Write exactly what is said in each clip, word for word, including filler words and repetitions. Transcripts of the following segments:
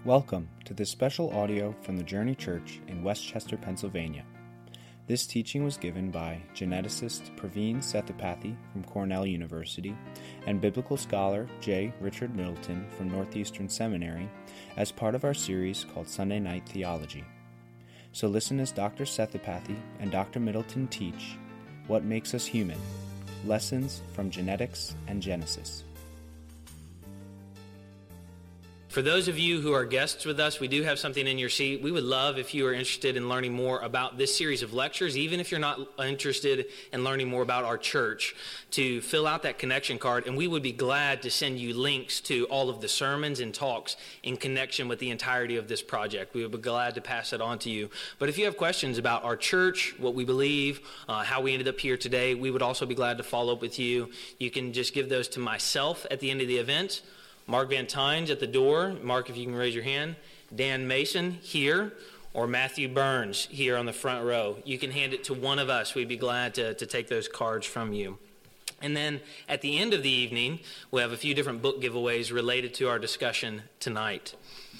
Welcome to this special audio from the Journey Church in Westchester, Pennsylvania. This teaching was given by geneticist Praveen Sethupathi from Cornell University and biblical scholar J. Richard Middleton from Northeastern Seminary as part of our series called Sunday Night Theology. So listen as Doctor Sethupathi and Doctor Middleton teach What Makes Us Human, Lessons from Genetics and Genesis. For those of you who are guests with us, we do have something in your seat. We would love if you are interested in learning more about this series of lectures, even if you're not interested in learning more about our church, to fill out that connection card, and we would be glad to send you links to all of the sermons and talks in connection with the entirety of this project. We would be glad to pass it on to you. But if you have questions about our church, what we believe, uh, how we ended up here today, we would also be glad to follow up with you. You can just give those to myself at the end of the event, Mark Van Tynes at the door. Mark, if you can raise your hand. Dan Mason here, or Matthew Burns here on the front row. You can hand it to one of us. We'd be glad to, to take those cards from you. And then at the end of the evening, we'll have a few different book giveaways related to our discussion tonight.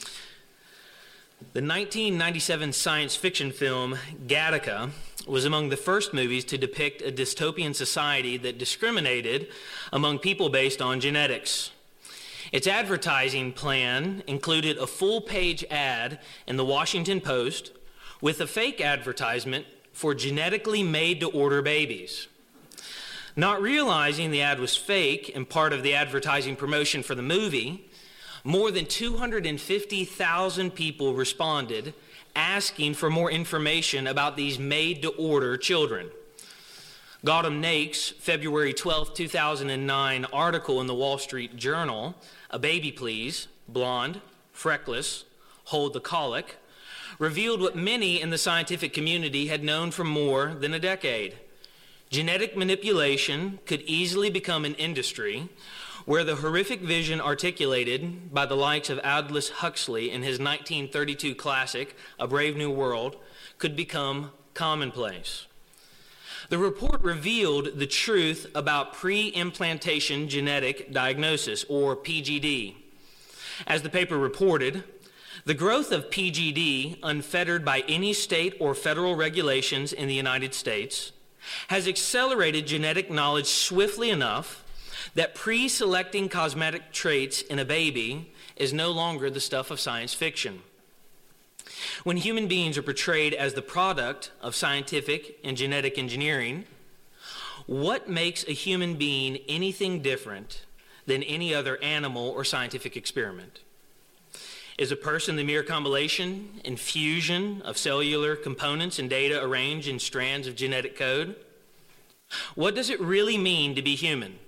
The nineteen ninety-seven science fiction film Gattaca was among the first movies to depict a dystopian society that discriminated among people based on genetics. Its advertising plan included a full-page ad in the Washington Post with a fake advertisement for genetically made-to-order babies. Not realizing the ad was fake and part of the advertising promotion for the movie, more than two hundred fifty thousand people responded asking for more information about these made-to-order children. Gautam Naik's February twelfth, two thousand nine article in the Wall Street Journal, A Baby Please, Blonde, Freckless, Hold the Colic, revealed what many in the scientific community had known for more than a decade. Genetic manipulation could easily become an industry where the horrific vision articulated by the likes of Aldous Huxley in his nineteen thirty-two classic, A Brave New World, could become commonplace. The report revealed the truth about pre-implantation genetic diagnosis, or P G D. As the paper reported, the growth of P G D, unfettered by any state or federal regulations in the United States, has accelerated genetic knowledge swiftly enough that pre-selecting cosmetic traits in a baby is no longer the stuff of science fiction. When human beings are portrayed as the product of scientific and genetic engineering, what makes a human being anything different than any other animal or scientific experiment? Is a person the mere combination and fusion of cellular components and data arranged in strands of genetic code? What does it really mean to be human?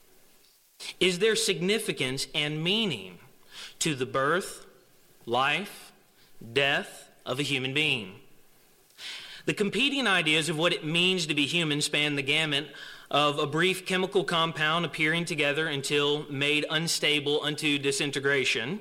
Is there significance and meaning to the birth, life, death of a human being? The competing ideas of what it means to be human span the gamut of a brief chemical compound appearing together until made unstable unto disintegration,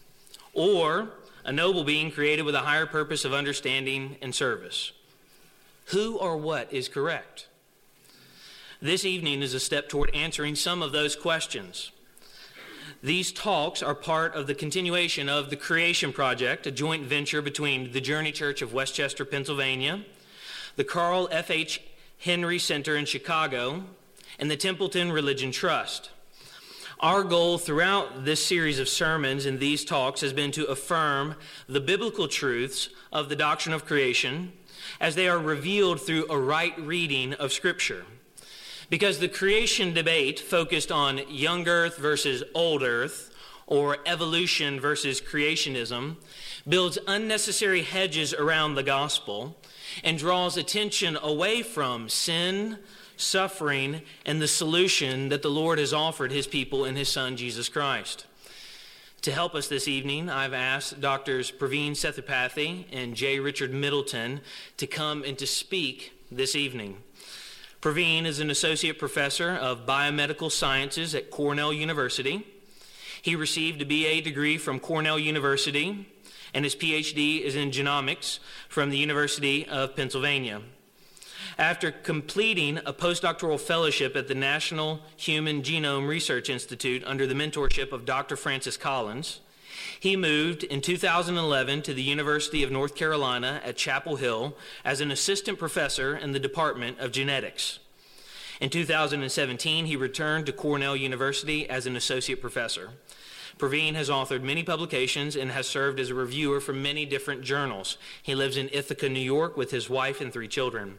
or a noble being created with a higher purpose of understanding and service. Who or what is correct? This evening is a step toward answering some of those questions. These talks are part of the continuation of the Creation Project, a joint venture between the Journey Church of Westchester, Pennsylvania, the Carl F H Henry Center in Chicago, and the Templeton Religion Trust. Our goal throughout this series of sermons and these talks has been to affirm the biblical truths of the doctrine of creation as they are revealed through a right reading of Scripture. Because the creation debate focused on young earth versus old earth, or evolution versus creationism, builds unnecessary hedges around the gospel and draws attention away from sin, suffering, and the solution that the Lord has offered his people in his Son, Jesus Christ. To help us this evening, I've asked Doctors Praveen Sethupathi and J. Richard Middleton to come and to speak this evening. Praveen is an associate professor of biomedical sciences at Cornell University. He received a B A degree from Cornell University, and his P H D is in genomics from the University of Pennsylvania. After completing a postdoctoral fellowship at the National Human Genome Research Institute under the mentorship of Doctor Francis Collins, He moved in two thousand eleven to the University of North Carolina at Chapel Hill as an assistant professor in the Department of Genetics. In two thousand seventeen, he returned to Cornell University as an associate professor. Praveen has authored many publications and has served as a reviewer for many different journals. He lives in Ithaca, New York, with his wife and three children.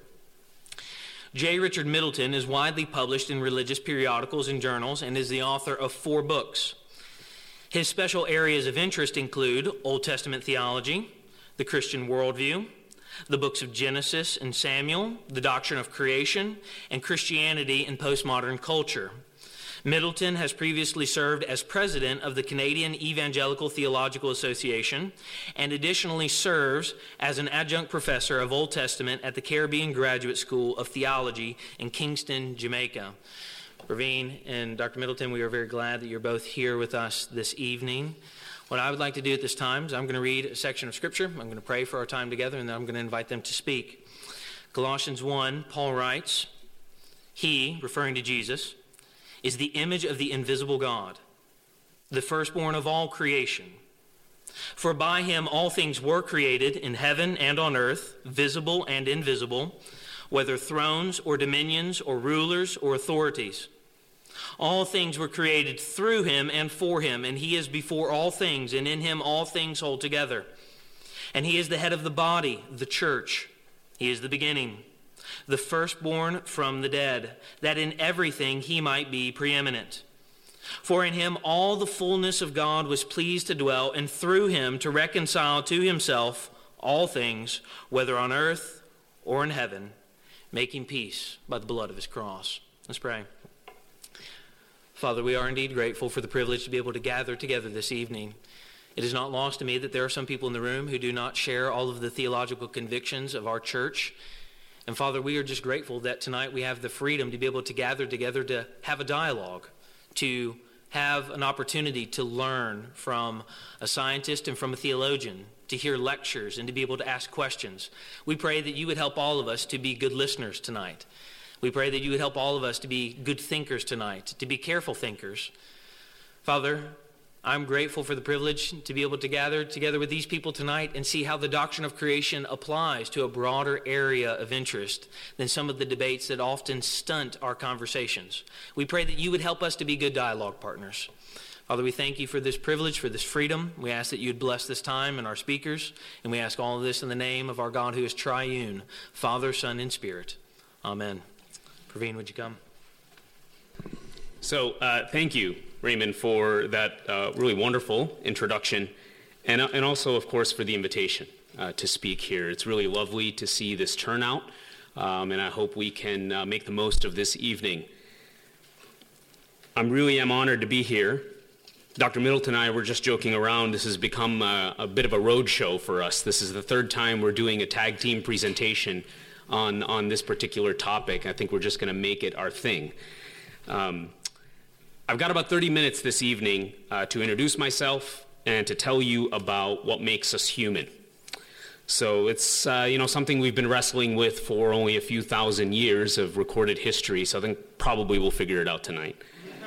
J. Richard Middleton is widely published in religious periodicals and journals and is the author of four books. His special areas of interest include Old Testament theology, the Christian worldview, the books of Genesis and Samuel, the doctrine of creation, and Christianity in postmodern culture. Middleton has previously served as president of the Canadian Evangelical Theological Association and additionally serves as an adjunct professor of Old Testament at the Caribbean Graduate School of Theology in Kingston, Jamaica. Praveen and Doctor Middleton, we are very glad that you're both here with us this evening. What I would like to do at this time is I'm going to read a section of Scripture. I'm going to pray for our time together, and then I'm going to invite them to speak. Colossians one, Paul writes, "He," referring to Jesus, "is the image of the invisible God, the firstborn of all creation. For by him all things were created in heaven and on earth, visible and invisible, whether thrones or dominions or rulers or authorities. All things were created through him and for him, and he is before all things, and in him all things hold together. And he is the head of the body, the church. He is the beginning, the firstborn from the dead, that in everything he might be preeminent. For in him all the fullness of God was pleased to dwell, and through him to reconcile to himself all things, whether on earth or in heaven, making peace by the blood of his cross." Let's pray. Father, we are indeed grateful for the privilege to be able to gather together this evening. It is not lost to me that there are some people in the room who do not share all of the theological convictions of our church. And Father, we are just grateful that tonight we have the freedom to be able to gather together to have a dialogue, to have an opportunity to learn from a scientist and from a theologian, to hear lectures and to be able to ask questions. We pray that you would help all of us to be good listeners tonight. We pray that you would help all of us to be good thinkers tonight, to be careful thinkers. Father, I'm grateful for the privilege to be able to gather together with these people tonight and see how the doctrine of creation applies to a broader area of interest than some of the debates that often stunt our conversations. We pray that you would help us to be good dialogue partners. Father, we thank you for this privilege, for this freedom. We ask that you'd bless this time and our speakers, and we ask all of this in the name of our God who is triune, Father, Son, and Spirit. Amen. Praveen, would you come? So uh, thank you, Raymond, for that uh, really wonderful introduction, and, uh, and also, of course, for the invitation uh, to speak here. It's really lovely to see this turnout, um, and I hope we can uh, make the most of this evening. I really am honored to be here. Doctor Middleton and I were just joking around. This has become a, a bit of a road show for us. This is the third time we're doing a tag team presentation on, on this particular topic. I think we're just going to make it our thing. Um, I've got about thirty minutes this evening uh, to introduce myself and to tell you about what makes us human. So it's uh, you know something we've been wrestling with for only a few thousand years of recorded history, so I think probably we'll figure it out tonight.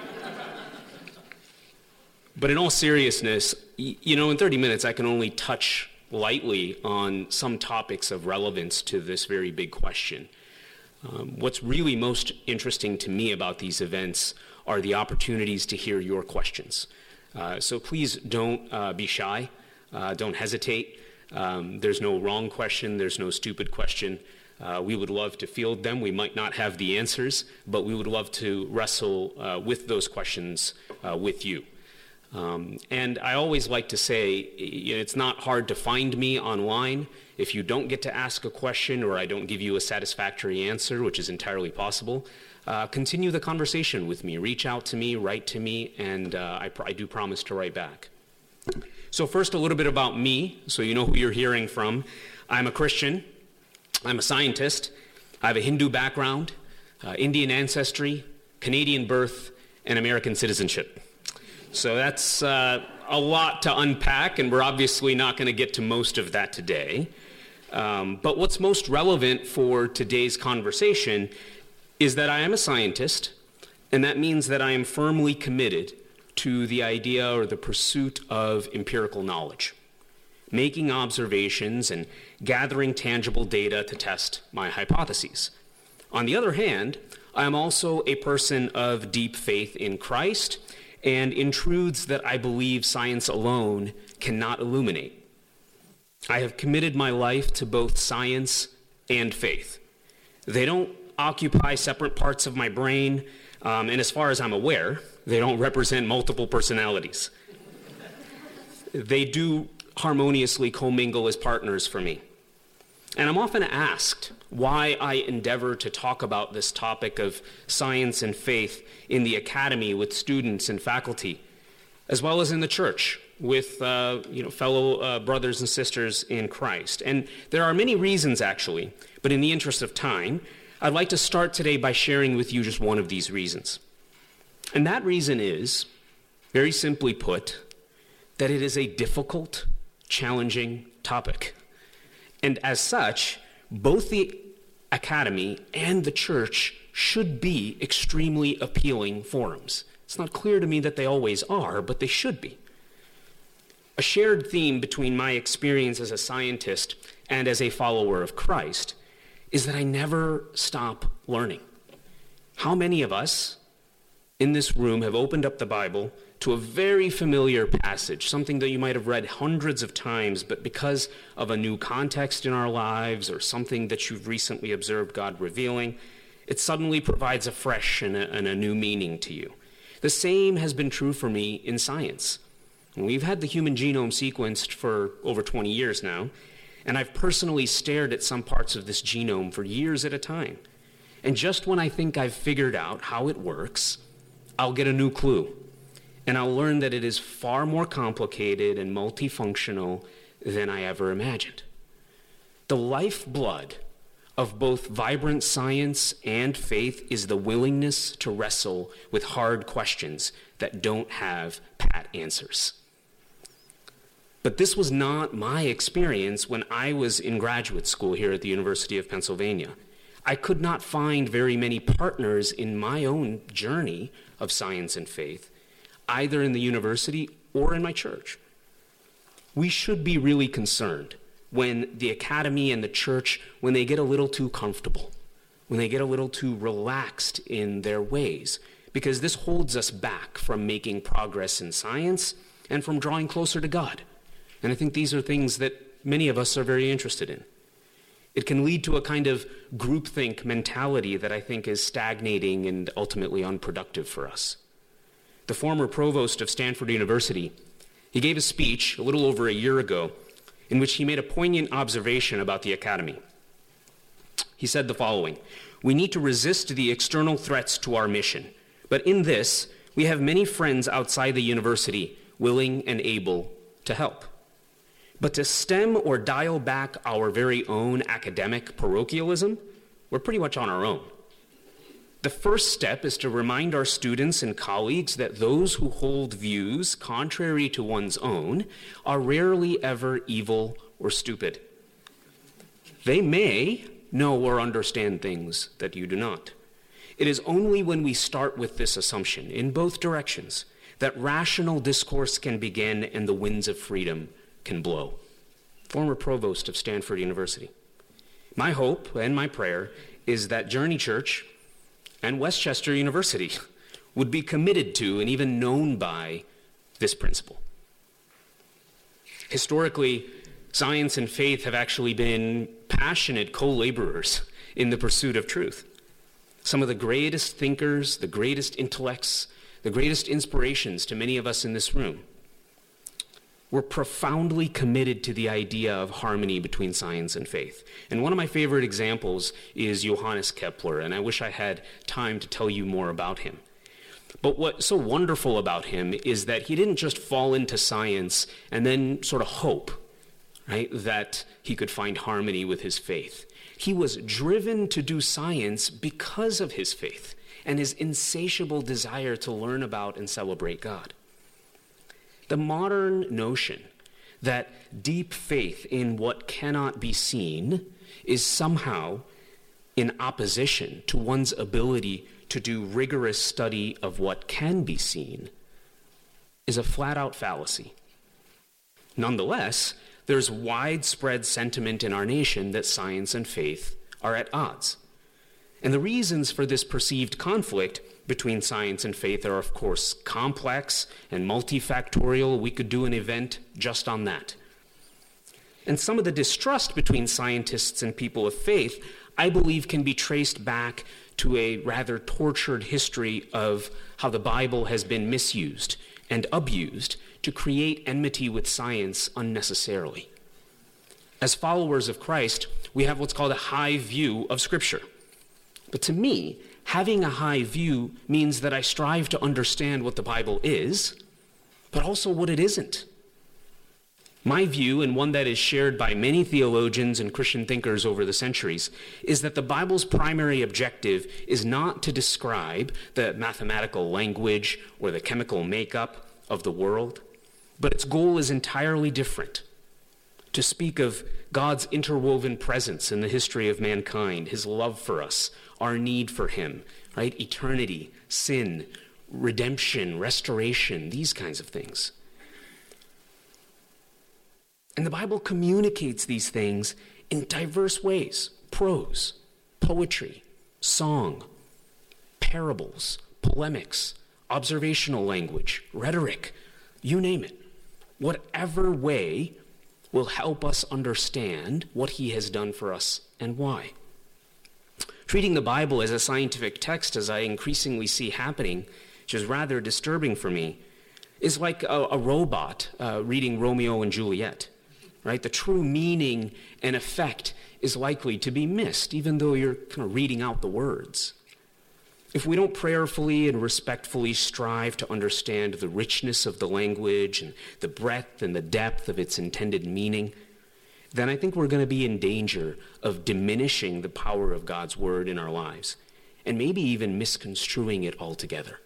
But in all seriousness, you know, in thirty minutes I can only touch lightly on some topics of relevance to this very big question. Um, what's really most interesting to me about these events are the opportunities to hear your questions. Uh, so please don't uh, be shy, uh, don't hesitate. Um, there's no wrong question, there's no stupid question. Uh, we would love to field them. We might not have the answers, but we would love to wrestle uh, with those questions uh, with you. Um, and I always like to say, you know, it's not hard to find me online. If you don't get to ask a question or I don't give you a satisfactory answer, which is entirely possible, uh, continue the conversation with me. Reach out to me, write to me, and uh, I, pr- I do promise to write back. So first, a little bit about me, so you know who you're hearing from. I'm a Christian. I'm a scientist. I have a Hindu background, uh, Indian ancestry, Canadian birth, and American citizenship. So that's uh, a lot to unpack, and we're obviously not going to get to most of that today. Um, but what's most relevant for today's conversation is that I am a scientist, and that means that I am firmly committed to the idea or the pursuit of empirical knowledge, making observations and gathering tangible data to test my hypotheses. On the other hand, I am also a person of deep faith in Christ and in truths that I believe science alone cannot illuminate. I have committed my life to both science and faith. They don't occupy separate parts of my brain, um, and as far as I'm aware, they don't represent multiple personalities. They do harmoniously commingle as partners for me. And I'm often asked why I endeavor to talk about this topic of science and faith in the academy with students and faculty, as well as in the church with uh, you know, fellow uh, brothers and sisters in Christ. And there are many reasons, actually, but in the interest of time, I'd like to start today by sharing with you just one of these reasons. And that reason is, very simply put, that it is a difficult, challenging topic. And as such, both the academy and the church should be extremely appealing forums. It's not clear to me that they always are, but they should be. A shared theme between my experience as a scientist and as a follower of Christ is that I never stop learning. How many of us in this room have opened up the Bible to a very familiar passage, something that you might have read hundreds of times, but because of a new context in our lives or something that you've recently observed God revealing, it suddenly provides a fresh and a, and a new meaning to you. The same has been true for me in science. We've had the human genome sequenced for over twenty years now, and I've personally stared at some parts of this genome for years at a time. And just when I think I've figured out how it works, I'll get a new clue. And I'll learn that it is far more complicated and multifunctional than I ever imagined. The lifeblood of both vibrant science and faith is the willingness to wrestle with hard questions that don't have pat answers. But this was not my experience when I was in graduate school here at the University of Pennsylvania. I could not find very many partners in my own journey of science and faith, either in the university or in my church. We should be really concerned when the academy and the church, when they get a little too comfortable, when they get a little too relaxed in their ways, because this holds us back from making progress in science and from drawing closer to God. And I think these are things that many of us are very interested in. It can lead to a kind of groupthink mentality that I think is stagnating and ultimately unproductive for us. The former provost of Stanford University, he gave a speech a little over a year ago in which he made a poignant observation about the academy. He said the following: "We need to resist the external threats to our mission, but in this, we have many friends outside the university willing and able to help. But to stem or dial back our very own academic parochialism, we're pretty much on our own. The first step is to remind our students and colleagues that those who hold views contrary to one's own are rarely ever evil or stupid. They may know or understand things that you do not. It is only when we start with this assumption in both directions that rational discourse can begin and the winds of freedom can blow." Former provost of Stanford University. My hope and my prayer is that Journey Church and Westchester University would be committed to and even known by this principle. Historically, science and faith have actually been passionate co-laborers in the pursuit of truth. Some of the greatest thinkers, the greatest intellects, the greatest inspirations to many of us in this room were profoundly committed to the idea of harmony between science and faith. And one of my favorite examples is Johannes Kepler, and I wish I had time to tell you more about him. But what's so wonderful about him is that he didn't just fall into science and then sort of hope, right, that he could find harmony with his faith. He was driven to do science because of his faith and his insatiable desire to learn about and celebrate God. The modern notion that deep faith in what cannot be seen is somehow in opposition to one's ability to do rigorous study of what can be seen is a flat-out fallacy. Nonetheless, there's widespread sentiment in our nation that science and faith are at odds. And the reasons for this perceived conflict between science and faith are, of course, complex and multifactorial. We could do an event just on that. And some of the distrust between scientists and people of faith, I believe, can be traced back to a rather tortured history of how the Bible has been misused and abused to create enmity with science unnecessarily. As followers of Christ, we have what's called a high view of Scripture. But to me, having a high view means that I strive to understand what the Bible is, but also what it isn't. My view, and one that is shared by many theologians and Christian thinkers over the centuries, is that the Bible's primary objective is not to describe the mathematical language or the chemical makeup of the world, but its goal is entirely different. To speak of God's interwoven presence in the history of mankind, his love for us, our need for him, right? Eternity, sin, redemption, restoration, these kinds of things. And the Bible communicates these things in diverse ways: prose, poetry, song, parables, polemics, observational language, rhetoric, you name it. Whatever way will help us understand what he has done for us and why. Treating the Bible as a scientific text, as I increasingly see happening, which is rather disturbing for me, is like a, a robot uh, reading Romeo and Juliet. Right? The true meaning and effect is likely to be missed, even though you're kind of reading out the words. If we don't prayerfully and respectfully strive to understand the richness of the language and the breadth and the depth of its intended meaning, then I think we're going to be in danger of diminishing the power of God's word in our lives, and maybe even misconstruing it altogether.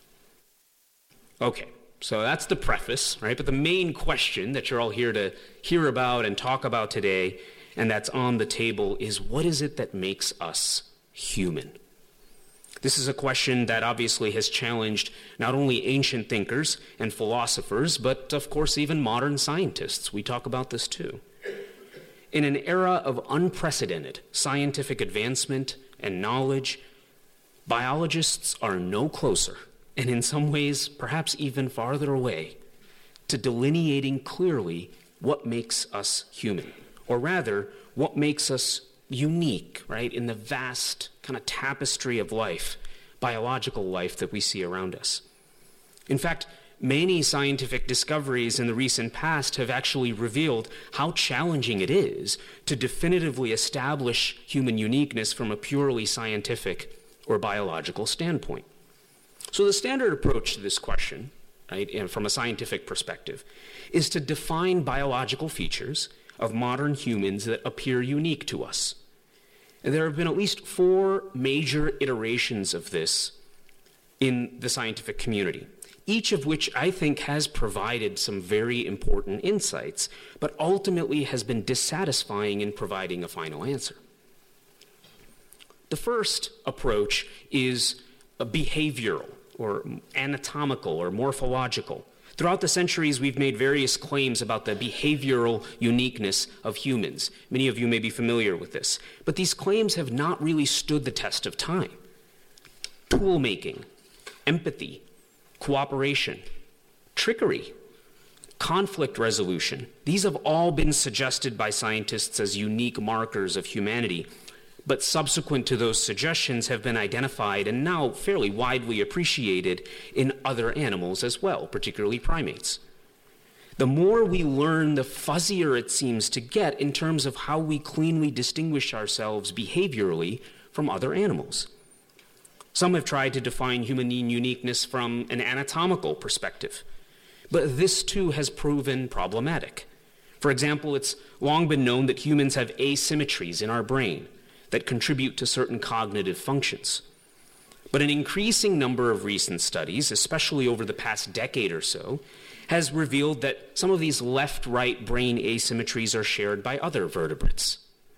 Okay. So that's the preface, right? But the main question that you're all here to hear about and talk about today, and that's on the table, is what is it that makes us human? This is a question that obviously has challenged not only ancient thinkers and philosophers, but of course even modern scientists. We talk about this too. In an era of unprecedented scientific advancement and knowledge, biologists are no closer, and in some ways, perhaps even farther away, to delineating clearly what makes us human, or rather, what makes us unique, right, in the vast kind of tapestry of life, biological life that we see around us. In fact, many scientific discoveries in the recent past have actually revealed how challenging it is to definitively establish human uniqueness from a purely scientific or biological standpoint. So the standard approach to this question, right, and from a scientific perspective, is to define biological features of modern humans that appear unique to us. And there have been at least four major iterations of this in the scientific community, each of which I think has provided some very important insights, but ultimately has been dissatisfying in providing a final answer. The first approach is a behavioral, or anatomical, or morphological. Throughout the centuries, we've made various claims about the behavioral uniqueness of humans. Many of you may be familiar with this. But these claims have not really stood the test of time. Tool making, empathy, cooperation, trickery, conflict resolution. These have all been suggested by scientists as unique markers of humanity, but subsequent to those suggestions have been identified and now fairly widely appreciated in other animals as well, particularly primates. The more we learn, the fuzzier it seems to get in terms of how we cleanly distinguish ourselves behaviorally from other animals. Some have tried to define human uniqueness from an anatomical perspective, but this too has proven problematic. For example, it's long been known that humans have asymmetries in our brain that contribute to certain cognitive functions. But an increasing number of recent studies, especially over the past decade or so, has revealed that some of these left-right brain asymmetries are shared by other vertebrates.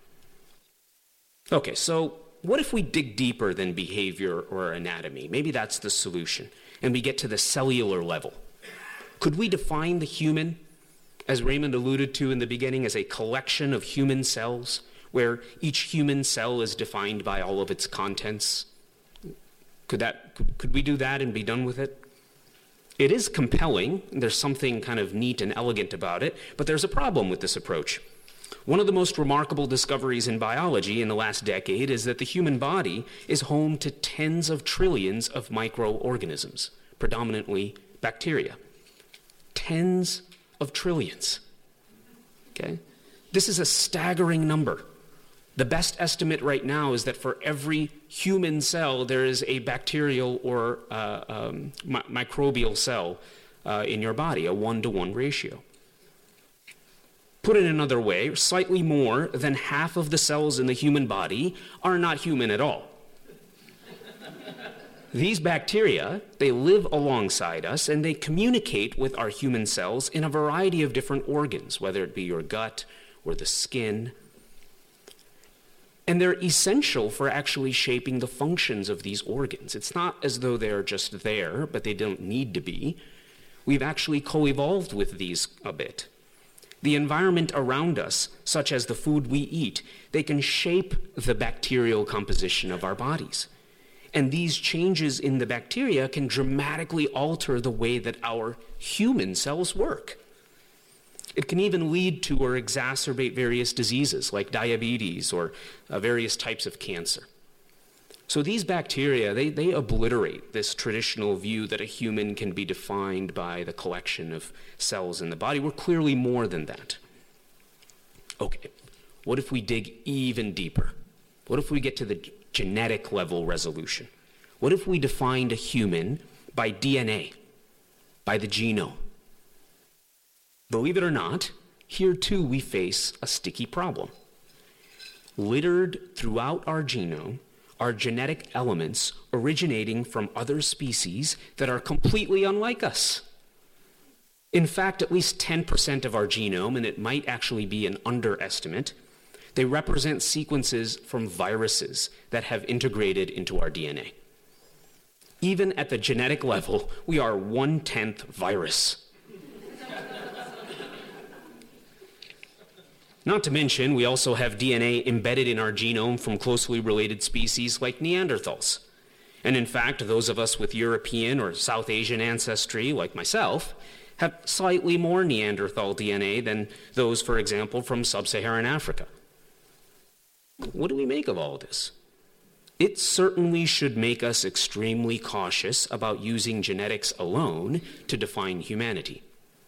Okay, so what if we dig deeper than behavior or anatomy? Maybe that's the solution, and we get to the cellular level. Could we define the human, as Raymond alluded to in the beginning, as a collection of human cells, where each human cell is defined by all of its contents? Could that, could we do that and be done with it? It is compelling. There's something kind of neat and elegant about it, but there's a problem with this approach. One of the most remarkable discoveries in biology in the last decade is that the human body is home to tens of trillions of microorganisms, predominantly bacteria. Tens of trillions. Okay? This is a staggering number. The best estimate right now is that for every human cell, there is a bacterial or uh, um, mi- microbial cell uh, in your body, a one-to-one ratio. Put it another way, slightly more than half of the cells in the human body are not human at all. These bacteria, they live alongside us and they communicate with our human cells in a variety of different organs, whether it be your gut or the skin. And they're essential for actually shaping the functions of these organs. It's not as though they're just there, but they don't need to be. We've actually co-evolved with these a bit. The environment around us, such as the food we eat, they can shape the bacterial composition of our bodies. And these changes in the bacteria can dramatically alter the way that our human cells work. It can even lead to or exacerbate various diseases like diabetes or uh, various types of cancer. So these bacteria, they, they obliterate this traditional view that a human can be defined by the collection of cells in the body. We're clearly more than that. Okay, what if we dig even deeper? What if we get to the genetic level resolution? What if we defined a human by D N A, by the genome? Believe it or not, here too we face a sticky problem. Littered throughout our genome are genetic elements originating from other species that are completely unlike us. In fact, at least ten percent of our genome, and it might actually be an underestimate, they represent sequences from viruses that have integrated into our D N A. Even at the genetic level, we are one-tenth virus. Not to mention, we also have D N A embedded in our genome from closely related species like Neanderthals. And in fact, those of us with European or South Asian ancestry, like myself, have slightly more Neanderthal D N A than those, for example, from sub-Saharan Africa. What do we make of all this? It certainly should make us extremely cautious about using genetics alone to define humanity.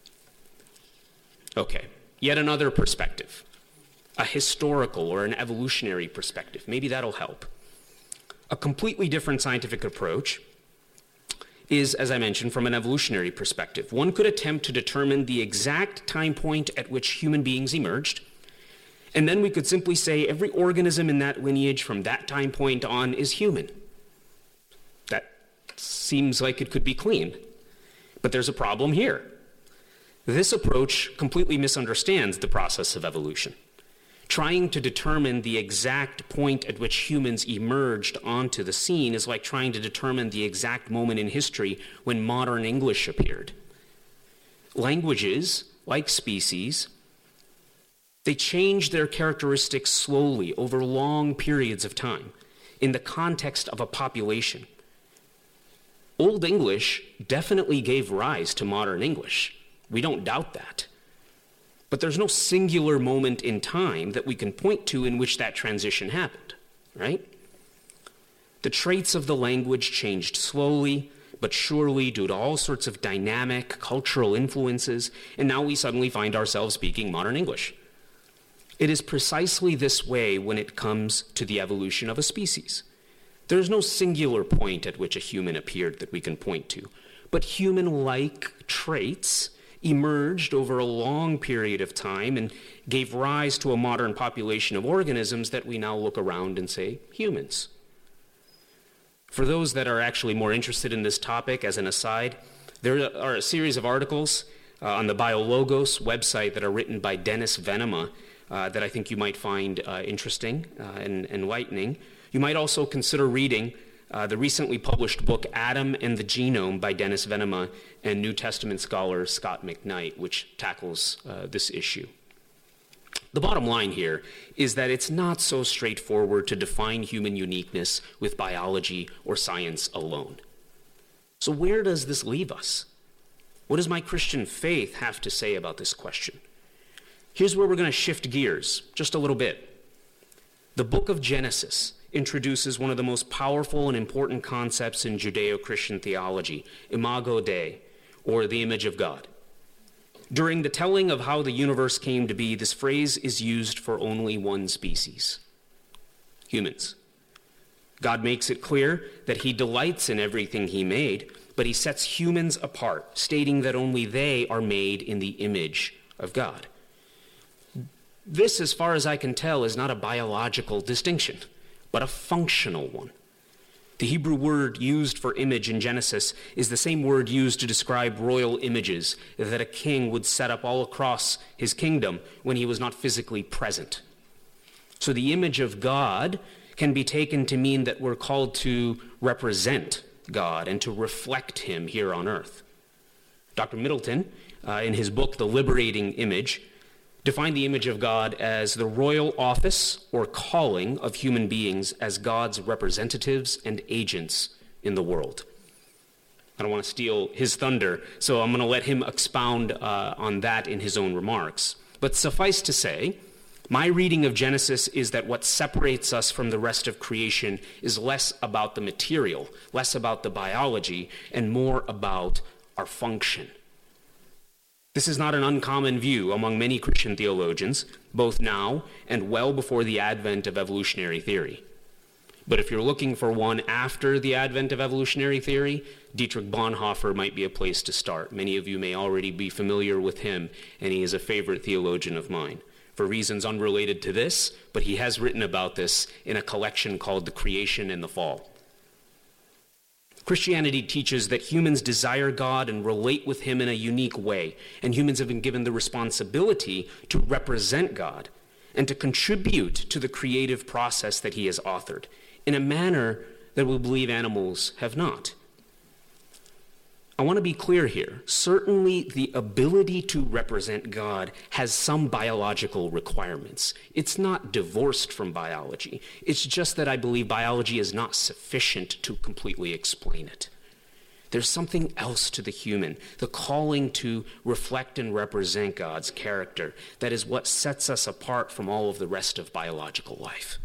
Okay. Yet another perspective, a historical or an evolutionary perspective. Maybe that'll help. A completely different scientific approach is, as I mentioned, from an evolutionary perspective. One could attempt to determine the exact time point at which human beings emerged, and then we could simply say every organism in that lineage from that time point on is human. That seems like it could be clean. But there's a problem here. This approach completely misunderstands the process of evolution. Trying to determine the exact point at which humans emerged onto the scene is like trying to determine the exact moment in history when modern English appeared. Languages, like species, they change their characteristics slowly over long periods of time in the context of a population. Old English definitely gave rise to modern English. We don't doubt that. But there's no singular moment in time that we can point to in which that transition happened, right? The traits of the language changed slowly, but surely due to all sorts of dynamic cultural influences, and now we suddenly find ourselves speaking modern English. It is precisely this way when it comes to the evolution of a species. There's no singular point at which a human appeared that we can point to, but human-like traits emerged over a long period of time and gave rise to a modern population of organisms that we now look around and say, humans. For those that are actually more interested in this topic, as an aside, there are a series of articles uh, on the BioLogos website that are written by Dennis Venema uh, that I think you might find uh, interesting uh, and enlightening. You might also consider reading uh, the recently published book Adam and the Genome by Dennis Venema and New Testament scholar Scott McKnight, which tackles uh, this issue. The bottom line here is that it's not so straightforward to define human uniqueness with biology or science alone. So where does this leave us? What does my Christian faith have to say about this question? Here's where we're going to shift gears just a little bit. The book of Genesis introduces one of the most powerful and important concepts in Judeo-Christian theology, imago Dei, or the image of God. During the telling of how the universe came to be, this phrase is used for only one species: humans. God makes it clear that he delights in everything he made, but he sets humans apart, stating that only they are made in the image of God. This, as far as I can tell, is not a biological distinction, but a functional one. The Hebrew word used for image in Genesis is the same word used to describe royal images that a king would set up all across his kingdom when he was not physically present. So the image of God can be taken to mean that we're called to represent God and to reflect him here on earth. Doctor Middleton, uh, in his book, The Liberating Image, defined the image of God as the royal office or calling of human beings as God's representatives and agents in the world. I don't want to steal his thunder, so I'm going to let him expound uh, on that in his own remarks. But suffice to say, my reading of Genesis is that what separates us from the rest of creation is less about the material, less about the biology, and more about our function. This is not an uncommon view among many Christian theologians, both now and well before the advent of evolutionary theory. But if you're looking for one after the advent of evolutionary theory, Dietrich Bonhoeffer might be a place to start. Many of you may already be familiar with him, and he is a favorite theologian of mine, for reasons unrelated to this, but he has written about this in a collection called The Creation and the Fall. Christianity teaches that humans desire God and relate with him in a unique way, and humans have been given the responsibility to represent God and to contribute to the creative process that he has authored in a manner that we believe animals have not. I want to be clear here. Certainly, the ability to represent God has some biological requirements. It's not divorced from biology. It's just that I believe biology is not sufficient to completely explain it. There's something else to the human, the calling to reflect and represent God's character, that is what sets us apart from all of the rest of biological life.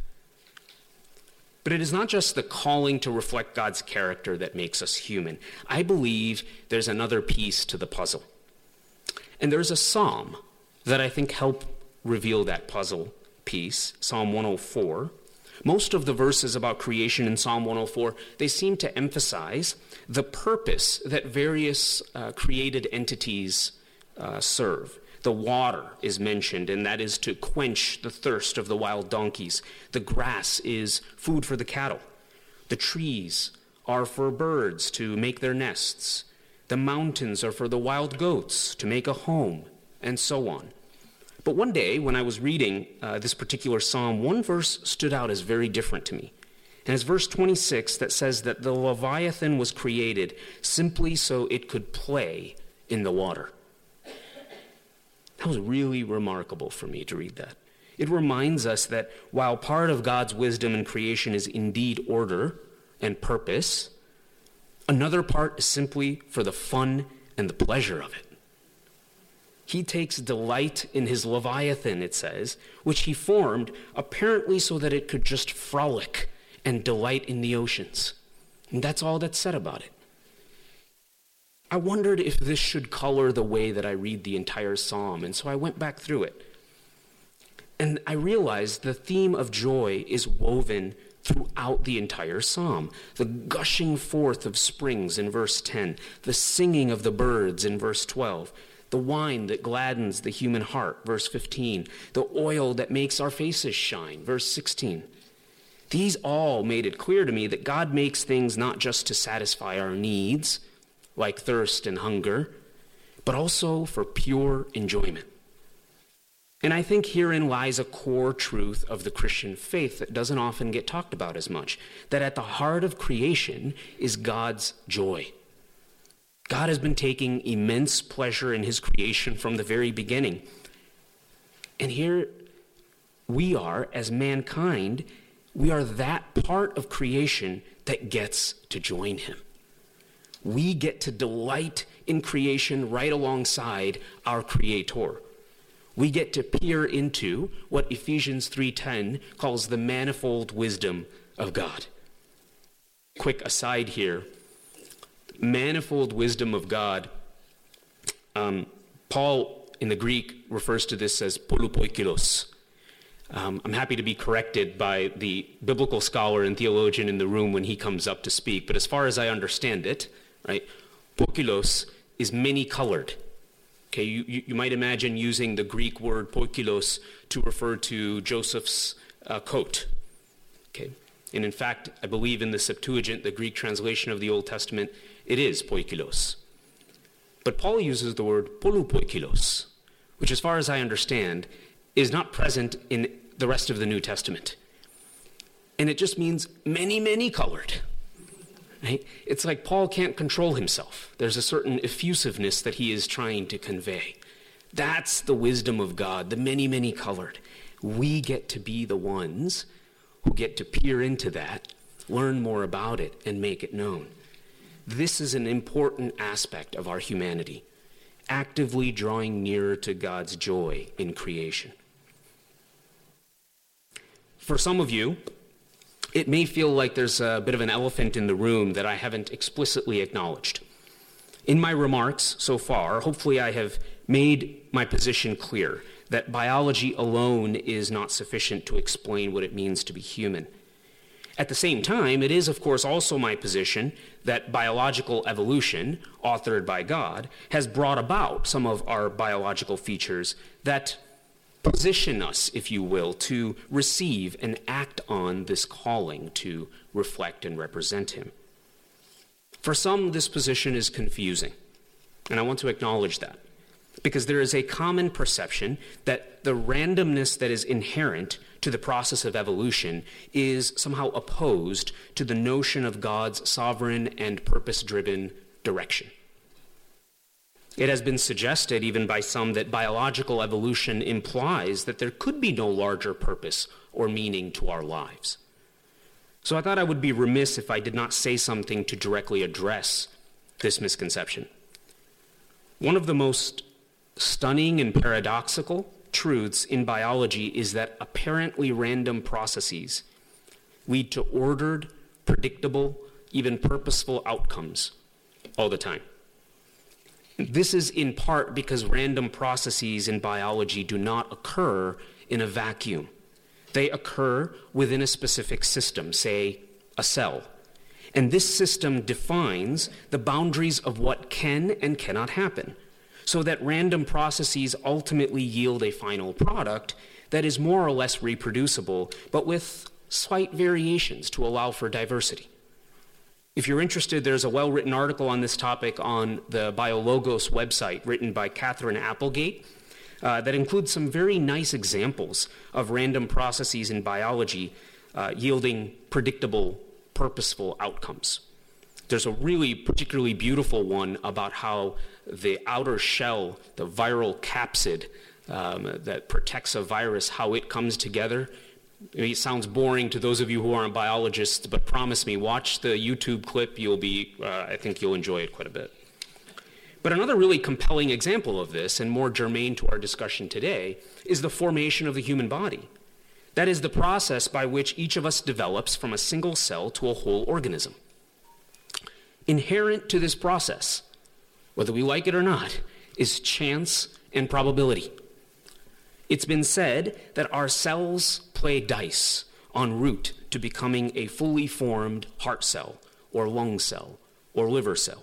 But it is not just the calling to reflect God's character that makes us human. I believe there's another piece to the puzzle. And there's a psalm that I think help reveal that puzzle piece, Psalm one oh four. Most of the verses about creation in Psalm one oh four, they seem to emphasize the purpose that various uh, created entities uh, serve. The water is mentioned, and that is to quench the thirst of the wild donkeys. The grass is food for the cattle. The trees are for birds to make their nests. The mountains are for the wild goats to make a home, and so on. But one day, when I was reading uh, this particular psalm, one verse stood out as very different to me. And it's verse twenty-six that says that the Leviathan was created simply so it could play in the water. That was really remarkable for me to read that. It reminds us that while part of God's wisdom in creation is indeed order and purpose, another part is simply for the fun and the pleasure of it. He takes delight in his Leviathan, it says, which he formed apparently so that it could just frolic and delight in the oceans. And that's all that's said about it. I wondered if this should color the way that I read the entire psalm, and so I went back through it. And I realized the theme of joy is woven throughout the entire psalm. The gushing forth of springs in verse ten, the singing of the birds in verse twelve, the wine that gladdens the human heart, verse fifteen, the oil that makes our faces shine, verse sixteen. These all made it clear to me that God makes things not just to satisfy our needs, like thirst and hunger, but also for pure enjoyment. And I think herein lies a core truth of the Christian faith that doesn't often get talked about as much, that at the heart of creation is God's joy. God has been taking immense pleasure in his creation from the very beginning. And here we are, as mankind, we are that part of creation that gets to join him. We get to delight in creation right alongside our Creator. We get to peer into what Ephesians three ten calls the manifold wisdom of God. Quick aside here. Manifold wisdom of God. Um, Paul in the Greek refers to this as polupoikilos. Um, I'm happy to be corrected by the biblical scholar and theologian in the room when he comes up to speak, but as far as I understand it, right, poikilos is many-colored. Okay, you, you, you might imagine using the Greek word poikilos to refer to Joseph's uh, coat. Okay, and in fact, I believe in the Septuagint, the Greek translation of the Old Testament, it is poikilos. But Paul uses the word polupoikilos, which as far as I understand, is not present in the rest of the New Testament. And it just means many, many colored. Right? It's like Paul can't control himself. There's a certain effusiveness that he is trying to convey. That's the wisdom of God, the many, many colored. We get to be the ones who get to peer into that, learn more about it, and make it known. This is an important aspect of our humanity, actively drawing nearer to God's joy in creation. For some of you, it may feel like there's a bit of an elephant in the room that I haven't explicitly acknowledged. In my remarks so far, hopefully I have made my position clear that biology alone is not sufficient to explain what it means to be human. At the same time, it is, of course, also my position that biological evolution, authored by God, has brought about some of our biological features that position us, if you will, to receive and act on this calling to reflect and represent him. For some, this position is confusing, and I want to acknowledge that, because there is a common perception that the randomness that is inherent to the process of evolution is somehow opposed to the notion of God's sovereign and purpose-driven direction. It has been suggested, even by some, that biological evolution implies that there could be no larger purpose or meaning to our lives. So I thought I would be remiss if I did not say something to directly address this misconception. One of the most stunning and paradoxical truths in biology is that apparently random processes lead to ordered, predictable, even purposeful outcomes all the time. This is in part because random processes in biology do not occur in a vacuum. They occur within a specific system, say a cell. And this system defines the boundaries of what can and cannot happen, so that random processes ultimately yield a final product that is more or less reproducible, but with slight variations to allow for diversity. If you're interested, there's a well-written article on this topic on the BioLogos website written by Catherine Applegate uh, that includes some very nice examples of random processes in biology uh, yielding predictable, purposeful outcomes. There's a really particularly beautiful one about how the outer shell, the viral capsid um, that protects a virus, how it comes together. It sounds boring to those of you who aren't biologists, but promise me, watch the YouTube clip. You'll be, uh, I think you'll enjoy it quite a bit. But another really compelling example of this, and more germane to our discussion today, is the formation of the human body. That is the process by which each of us develops from a single cell to a whole organism. Inherent to this process, whether we like it or not, is chance and probability. It's been said that our cells play dice en route to becoming a fully formed heart cell, or lung cell, or liver cell.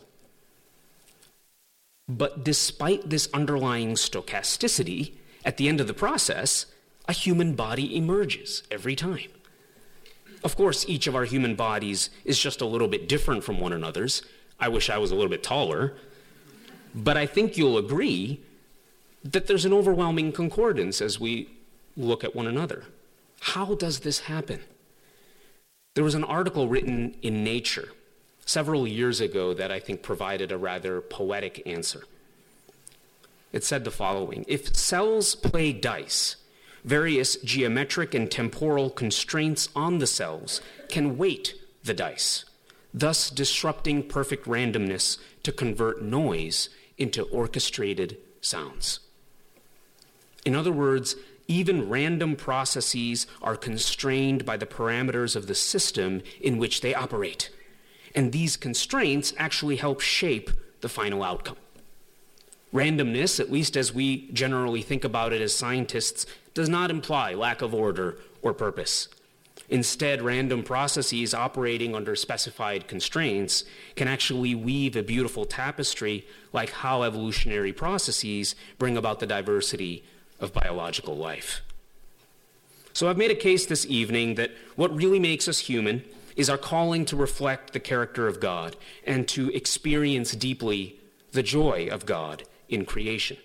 But despite this underlying stochasticity, at the end of the process, a human body emerges every time. Of course, each of our human bodies is just a little bit different from one another's. I wish I was a little bit taller. But I think you'll agree that there's an overwhelming concordance as we look at one another. How does this happen? There was an article written in Nature several years ago that I think provided a rather poetic answer. It said the following: if cells play dice, various geometric and temporal constraints on the cells can weight the dice, thus disrupting perfect randomness to convert noise into orchestrated sounds. In other words, even random processes are constrained by the parameters of the system in which they operate, and these constraints actually help shape the final outcome. Randomness, at least as we generally think about it as scientists, does not imply lack of order or purpose. Instead, random processes operating under specified constraints can actually weave a beautiful tapestry, like how evolutionary processes bring about the diversity of biological life. So I've made a case this evening that what really makes us human is our calling to reflect the character of God and to experience deeply the joy of God in creation.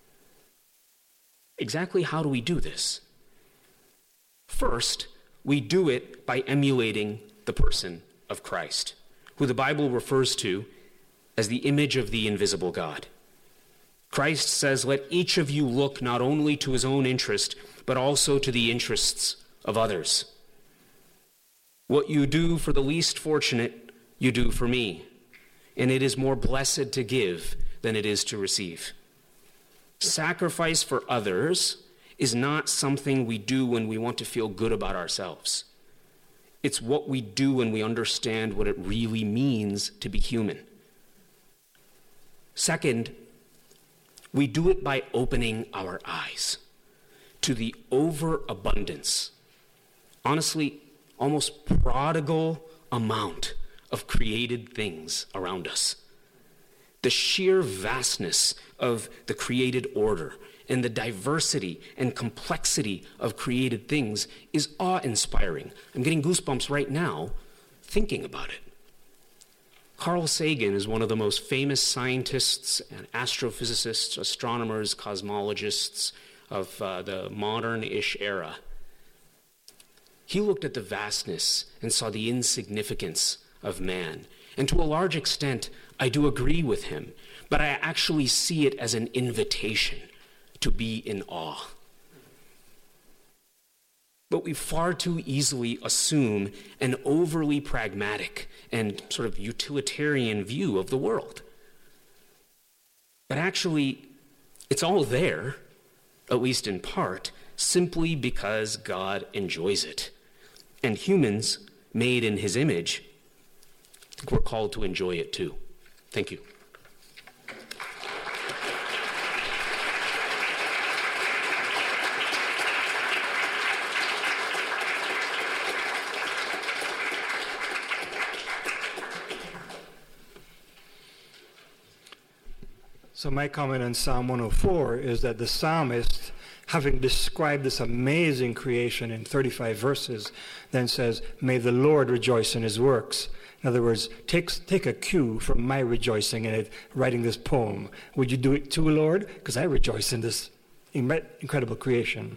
Exactly how do we do this? First, we do it by emulating the person of Christ, who the Bible refers to as the image of the invisible God. Christ says, "Let each of you look not only to his own interest, but also to the interests of others. What you do for the least fortunate, you do for me, and it is more blessed to give than it is to receive." Sacrifice for others is not something we do when we want to feel good about ourselves. It's what we do when we understand what it really means to be human. Second, we do it by opening our eyes to the overabundance, honestly, almost prodigal amount of created things around us. The sheer vastness of the created order and the diversity and complexity of created things is awe-inspiring. I'm getting goosebumps right now thinking about it. Carl Sagan is one of the most famous scientists and astrophysicists, astronomers, cosmologists of uh, the modern-ish era. He looked at the vastness and saw the insignificance of man. And to a large extent, I do agree with him, but I actually see it as an invitation to be in awe. But we far too easily assume an overly pragmatic and sort of utilitarian view of the world. But actually, it's all there, at least in part, simply because God enjoys it. And humans, made in his image, I think we're called to enjoy it too. Thank you. So my comment on Psalm one oh four is that the psalmist, having described this amazing creation in thirty-five verses, then says, "May the Lord rejoice in his works." In other words, take, take a cue from my rejoicing in it, writing this poem. Would you do it too, Lord? Because I rejoice in this incredible creation.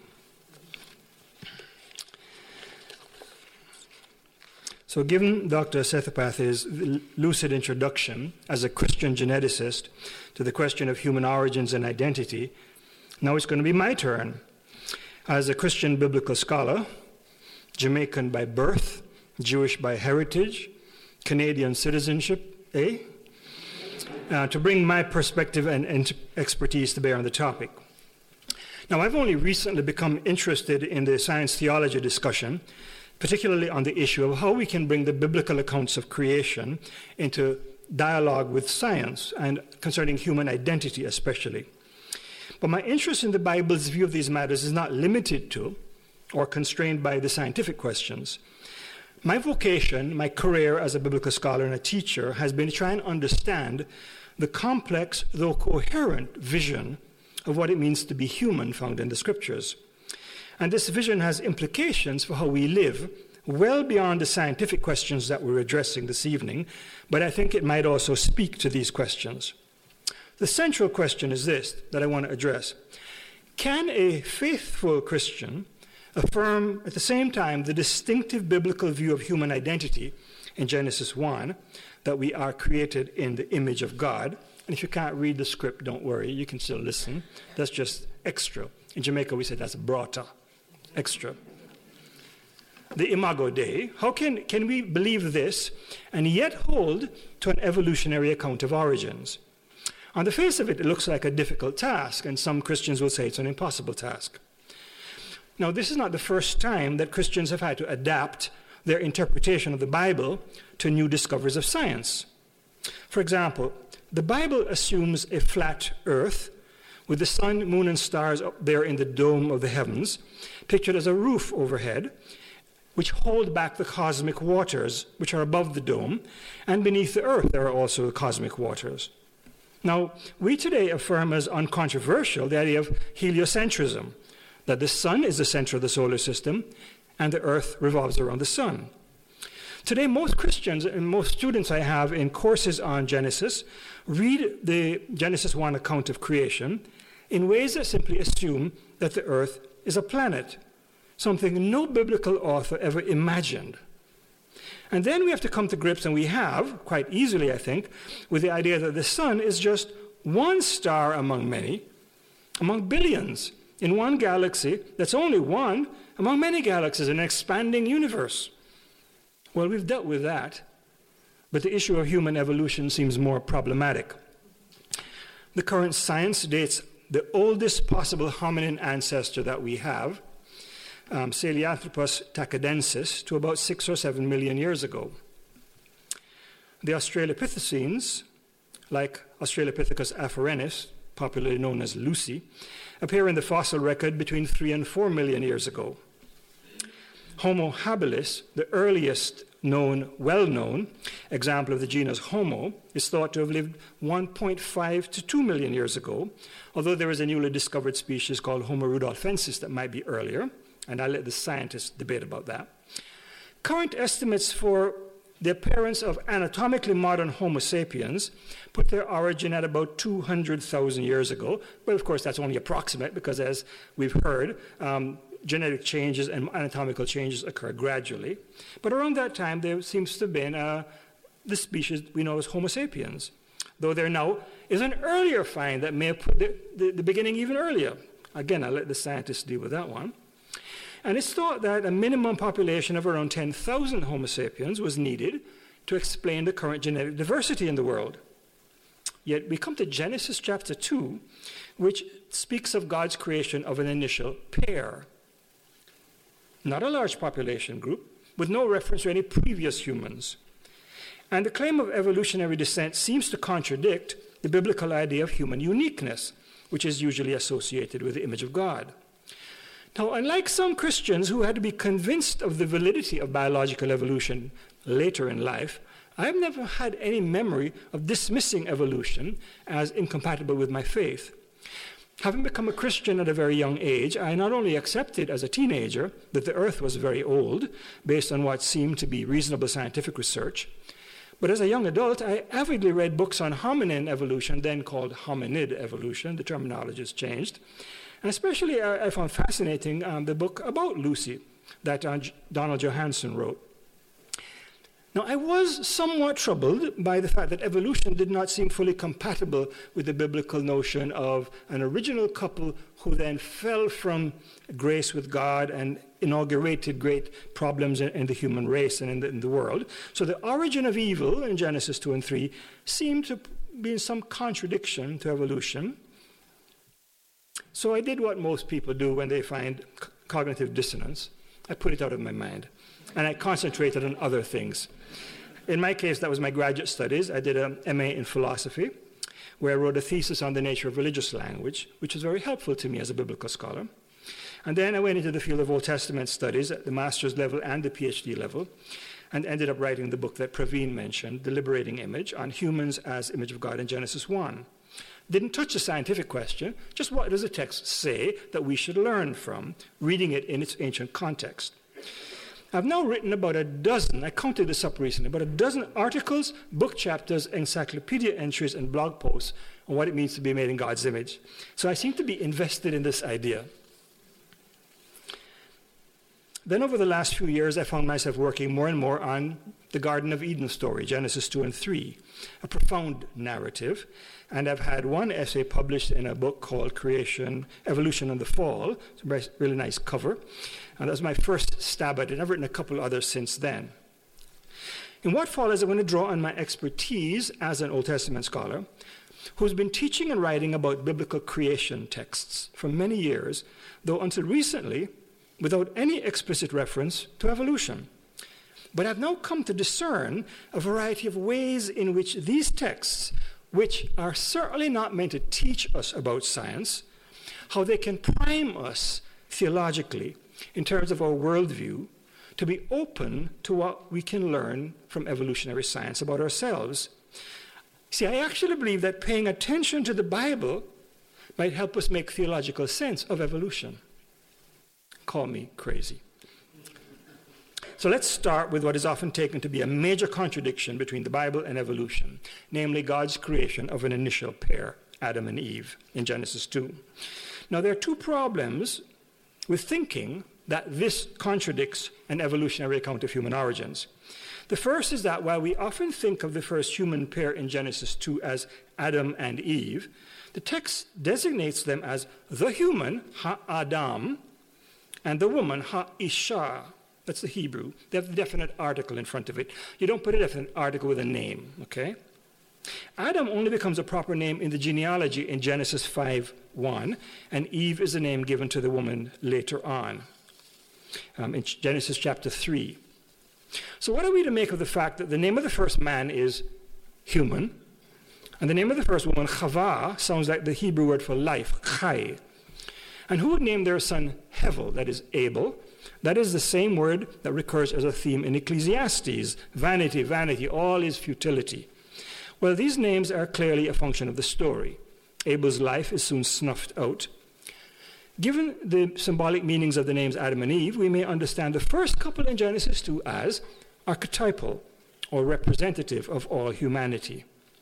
So given Doctor Sethupath's lucid introduction as a Christian geneticist to the question of human origins and identity, now it's going to be my turn. As a Christian biblical scholar, Jamaican by birth, Jewish by heritage, Canadian citizenship, eh? Uh, to bring my perspective and, and expertise to bear on the topic. Now, I've only recently become interested in the science theology discussion, particularly on the issue of how we can bring the biblical accounts of creation into dialogue with science and concerning human identity especially. But my interest in the Bible's view of these matters is not limited to or constrained by the scientific questions. My vocation, my career as a biblical scholar and a teacher has been to try and understand the complex, though coherent, vision of what it means to be human found in the Scriptures. And this vision has implications for how we live, well beyond the scientific questions that we're addressing this evening, but I think it might also speak to these questions. The central question is this that I want to address. Can a faithful Christian affirm at the same time the distinctive biblical view of human identity in Genesis one, that we are created in the image of God? And if you can't read the script, don't worry, you can still listen. That's just extra. In Jamaica, we say that's brata, extra. The Imago Dei. How can, can we believe this and yet hold to an evolutionary account of origins? On the face of it, it looks like a difficult task, and some Christians will say it's an impossible task. Now, this is not the first time that Christians have had to adapt their interpretation of the Bible to new discoveries of science. For example, the Bible assumes a flat earth with the sun, moon, and stars up there in the dome of the heavens, pictured as a roof overhead, which hold back the cosmic waters which are above the dome, and beneath the earth there are also cosmic waters. Now, we today affirm as uncontroversial the idea of heliocentrism, that the sun is the center of the solar system and the earth revolves around the sun. Today, most Christians and most students I have in courses on Genesis read the Genesis one account of creation in ways that simply assume that the earth is a planet, something no biblical author ever imagined. And then we have to come to grips, and we have, quite easily, I think, with the idea that the sun is just one star among many, among billions, in one galaxy that's only one among many galaxies in an expanding universe. Well, we've dealt with that, but the issue of human evolution seems more problematic. The current science dates the oldest possible hominin ancestor that we have, Um, Sahelanthropus tacadensis, to about six or seven million years ago. The Australopithecines, like Australopithecus afarensis, popularly known as Lucy, appear in the fossil record between three and four million years ago. Homo habilis, the earliest known, well-known example of the genus Homo, is thought to have lived one point five to two million years ago, although there is a newly discovered species called Homo rudolfensis that might be earlier, and I'll let the scientists debate about that. Current estimates for the appearance of anatomically modern Homo sapiens put their origin at about two hundred thousand years ago. But of course, that's only approximate because, as we've heard, um, genetic changes and anatomical changes occur gradually. But around that time, there seems to have been uh, the species we know as Homo sapiens, though there now is an earlier find that may have put the, the, the beginning even earlier. Again, I'll let the scientists deal with that one. And it's thought that a minimum population of around ten thousand Homo sapiens was needed to explain the current genetic diversity in the world. Yet we come to Genesis chapter two, which speaks of God's creation of an initial pair. Not a large population group, with no reference to any previous humans. And the claim of evolutionary descent seems to contradict the biblical idea of human uniqueness, which is usually associated with the image of God. Now, unlike some Christians who had to be convinced of the validity of biological evolution later in life, I've never had any memory of dismissing evolution as incompatible with my faith. Having become a Christian at a very young age, I not only accepted as a teenager that the earth was very old, based on what seemed to be reasonable scientific research, but as a young adult, I avidly read books on hominin evolution, then called hominid evolution. The terminology has changed. And especially I, I found fascinating um, the book about Lucy that uh, Donald Johanson wrote. Now, I was somewhat troubled by the fact that evolution did not seem fully compatible with the biblical notion of an original couple who then fell from grace with God and inaugurated great problems in, in the human race and in the, in the world. So the origin of evil in Genesis two and three seemed to be in some contradiction to evolution. So I did what most people do when they find c- cognitive dissonance. I put it out of my mind, and I concentrated on other things. In my case, that was my graduate studies. I did an M A in philosophy, where I wrote a thesis on the nature of religious language, which was very helpful to me as a biblical scholar. And then I went into the field of Old Testament studies at the master's level and the PhD level, and ended up writing the book that Praveen mentioned, The Liberating Image, on humans as image of God in Genesis one. Didn't touch the scientific question, just what does the text say that we should learn from, reading it in its ancient context. I've now written about a dozen, I counted this up recently, about a dozen articles, book chapters, encyclopedia entries, and blog posts on what it means to be made in God's image. So I seem to be invested in this idea. Then over the last few years, I found myself working more and more on the Garden of Eden story, Genesis two and three, a profound narrative. And I've had one essay published in a book called Creation, Evolution and the Fall. It's a really nice cover. And that was my first stab at it. I've written a couple others since then. In what follows, I'm going to draw on my expertise as an Old Testament scholar who's been teaching and writing about biblical creation texts for many years, though until recently, without any explicit reference to evolution. But I've now come to discern a variety of ways in which these texts, which are certainly not meant to teach us about science, how they can prime us theologically in terms of our worldview to be open to what we can learn from evolutionary science about ourselves. See, I actually believe that paying attention to the Bible might help us make theological sense of evolution. Call me crazy. So let's start with what is often taken to be a major contradiction between the Bible and evolution, namely God's creation of an initial pair, Adam and Eve, in Genesis two. Now, there are two problems with thinking that this contradicts an evolutionary account of human origins. The first is that while we often think of the first human pair in Genesis two as Adam and Eve, the text designates them as the human, Ha-Adam, and the woman, Ha-Isha. That's the Hebrew. They have a definite article in front of it. You don't put a definite article with a name, okay? Adam only becomes a proper name in the genealogy in Genesis five one, and Eve is a name given to the woman later on um, in Genesis chapter three. So what are we to make of the fact that the name of the first man is human, and the name of the first woman, Chava, sounds like the Hebrew word for life, Chai. And who would name their son Hevel, that is Abel? That is the same word that recurs as a theme in Ecclesiastes. Vanity, vanity, all is futility. Well, these names are clearly a function of the story. Abel's life is soon snuffed out. Given the symbolic meanings of the names Adam and Eve, we may understand the first couple in Genesis two as archetypal or representative of all humanity.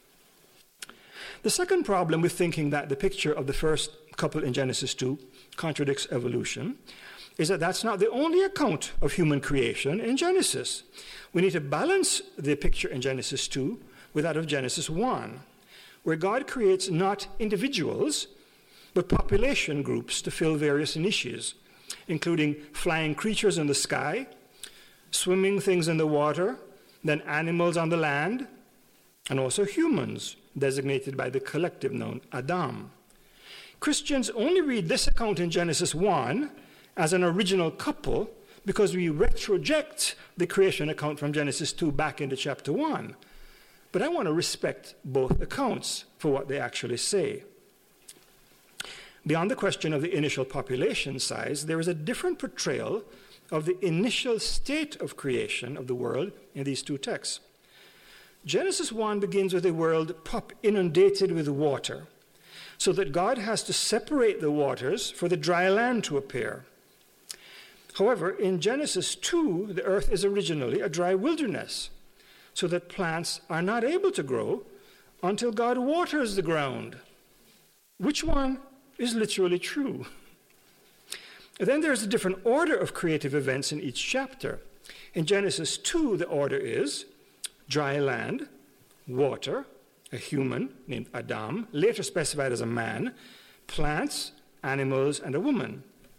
The second problem with thinking that the picture of the first couple in Genesis two contradicts evolution is that that's not the only account of human creation in Genesis. We need to balance the picture in Genesis two with that of Genesis one, where God creates not individuals, but population groups to fill various niches, including flying creatures in the sky, swimming things in the water, then animals on the land, and also humans, designated by the collective noun Adam. Christians only read this account in Genesis one as an original couple because we retroject the creation account from Genesis two back into chapter one. But I want to respect both accounts for what they actually say. Beyond the question of the initial population size, there is a different portrayal of the initial state of creation of the world in these two texts. Genesis one begins with a world pop inundated with water, so that God has to separate the waters for the dry land to appear. However, in Genesis two, the earth is originally a dry wilderness, so that plants are not able to grow until God waters the ground. Which one is literally true? And then there's a different order of creative events in each chapter. In Genesis two, the order is dry land, water, a human named Adam, later specified as a man, plants, animals, and a woman.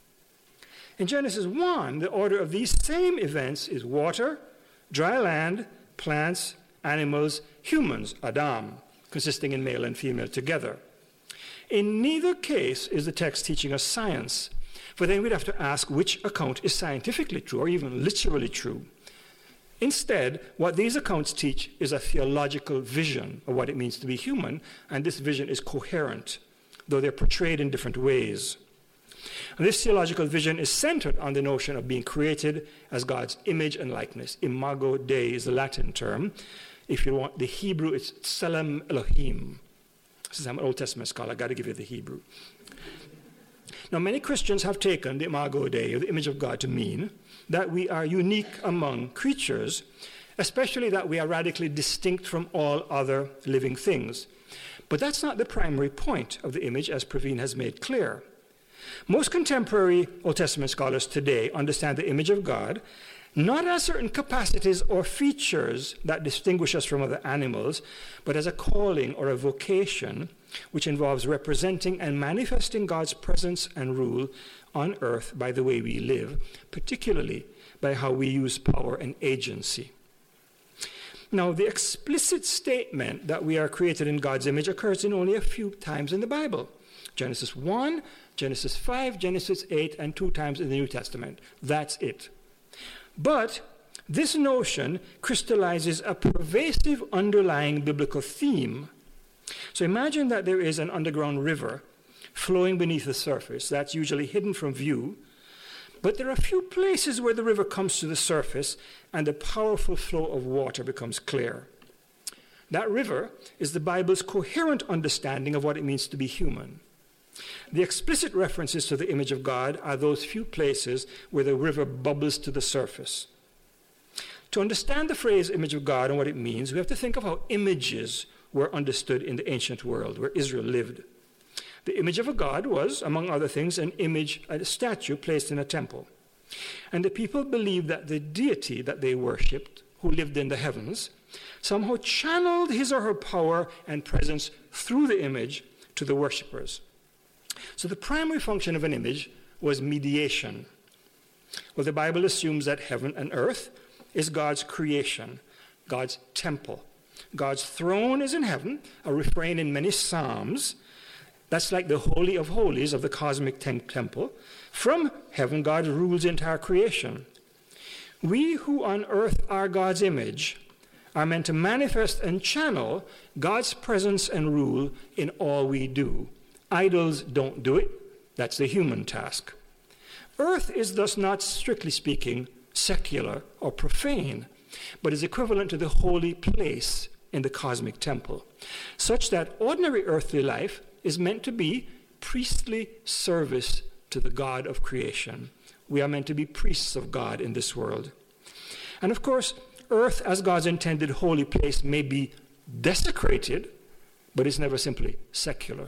In Genesis one, the order of these same events is water, dry land, plants, animals, humans, Adam, consisting in male and female together. In neither case is the text teaching us science, for then we'd have to ask which account is scientifically true or even literally true. Instead, what these accounts teach is a theological vision of what it means to be human, and this vision is coherent, though they're portrayed in different ways. And this theological vision is centered on the notion of being created as God's image and likeness. Imago Dei is the Latin term. If you want the Hebrew, it's Tselem Elohim. Since I'm an Old Testament scholar, I've got to give you the Hebrew. Now, many Christians have taken the Imago Dei, or the image of God, to mean that we are unique among creatures, especially that we are radically distinct from all other living things. But that's not the primary point of the image, as Praveen has made clear. Most contemporary Old Testament scholars today understand the image of God not as certain capacities or features that distinguish us from other animals, but as a calling or a vocation which involves representing and manifesting God's presence and rule on earth by the way we live, particularly by how we use power and agency. Now, the explicit statement that we are created in God's image occurs in only a few times in the Bible. Genesis one, Genesis five, Genesis eight, and two times in the New Testament. That's it. But this notion crystallizes a pervasive underlying biblical theme. So imagine that there is an underground river flowing beneath the surface that's usually hidden from view, but there are a few places where the river comes to the surface and the powerful flow of water becomes clear. That river is the Bible's coherent understanding of what it means to be human. The explicit references to the image of God are those few places where the river bubbles to the surface. To understand the phrase image of God and what it means, we have to think of how images were understood in the ancient world where Israel lived. The image of a god was, among other things, an image, a statue placed in a temple. And the people believed that the deity that they worshipped, who lived in the heavens, somehow channeled his or her power and presence through the image to the worshippers. So the primary function of an image was mediation. Well, the Bible assumes that heaven and earth is God's creation, God's temple. God's throne is in heaven, a refrain in many psalms. That's like the Holy of Holies of the cosmic tem- temple. From heaven, God rules the entire creation. We who on earth are God's image are meant to manifest and channel God's presence and rule in all we do. Idols don't do it. That's the human task. Earth is thus not, strictly speaking, secular or profane, but is equivalent to the holy place in the cosmic temple, such that ordinary earthly life is meant to be priestly service to the God of creation. We are meant to be priests of God in this world. And of course, earth as God's intended holy place may be desecrated, but it's never simply secular.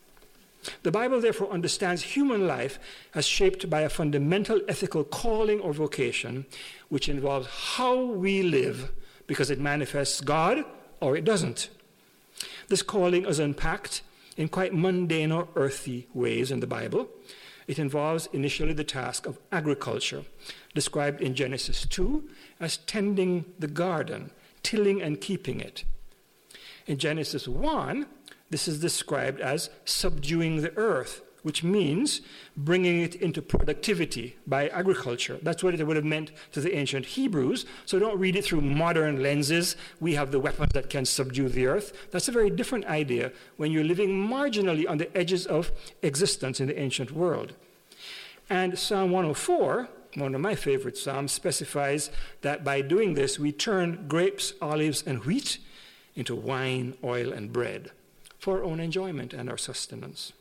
The Bible therefore understands human life as shaped by a fundamental ethical calling or vocation, which involves how we live because it manifests God or it doesn't. This calling is unpacked in quite mundane or earthy ways in the Bible. It involves initially the task of agriculture, described in Genesis two as tending the garden, tilling and keeping it. In Genesis one, this is described as subduing the earth, which means bringing it into productivity by agriculture. That's what it would have meant to the ancient Hebrews. So don't read it through modern lenses. We have the weapons that can subdue the earth. That's a very different idea when you're living marginally on the edges of existence in the ancient world. And Psalm one oh four, one of my favorite psalms, specifies that by doing this, we turn grapes, olives, and wheat into wine, oil, and bread for our own enjoyment and our sustenance.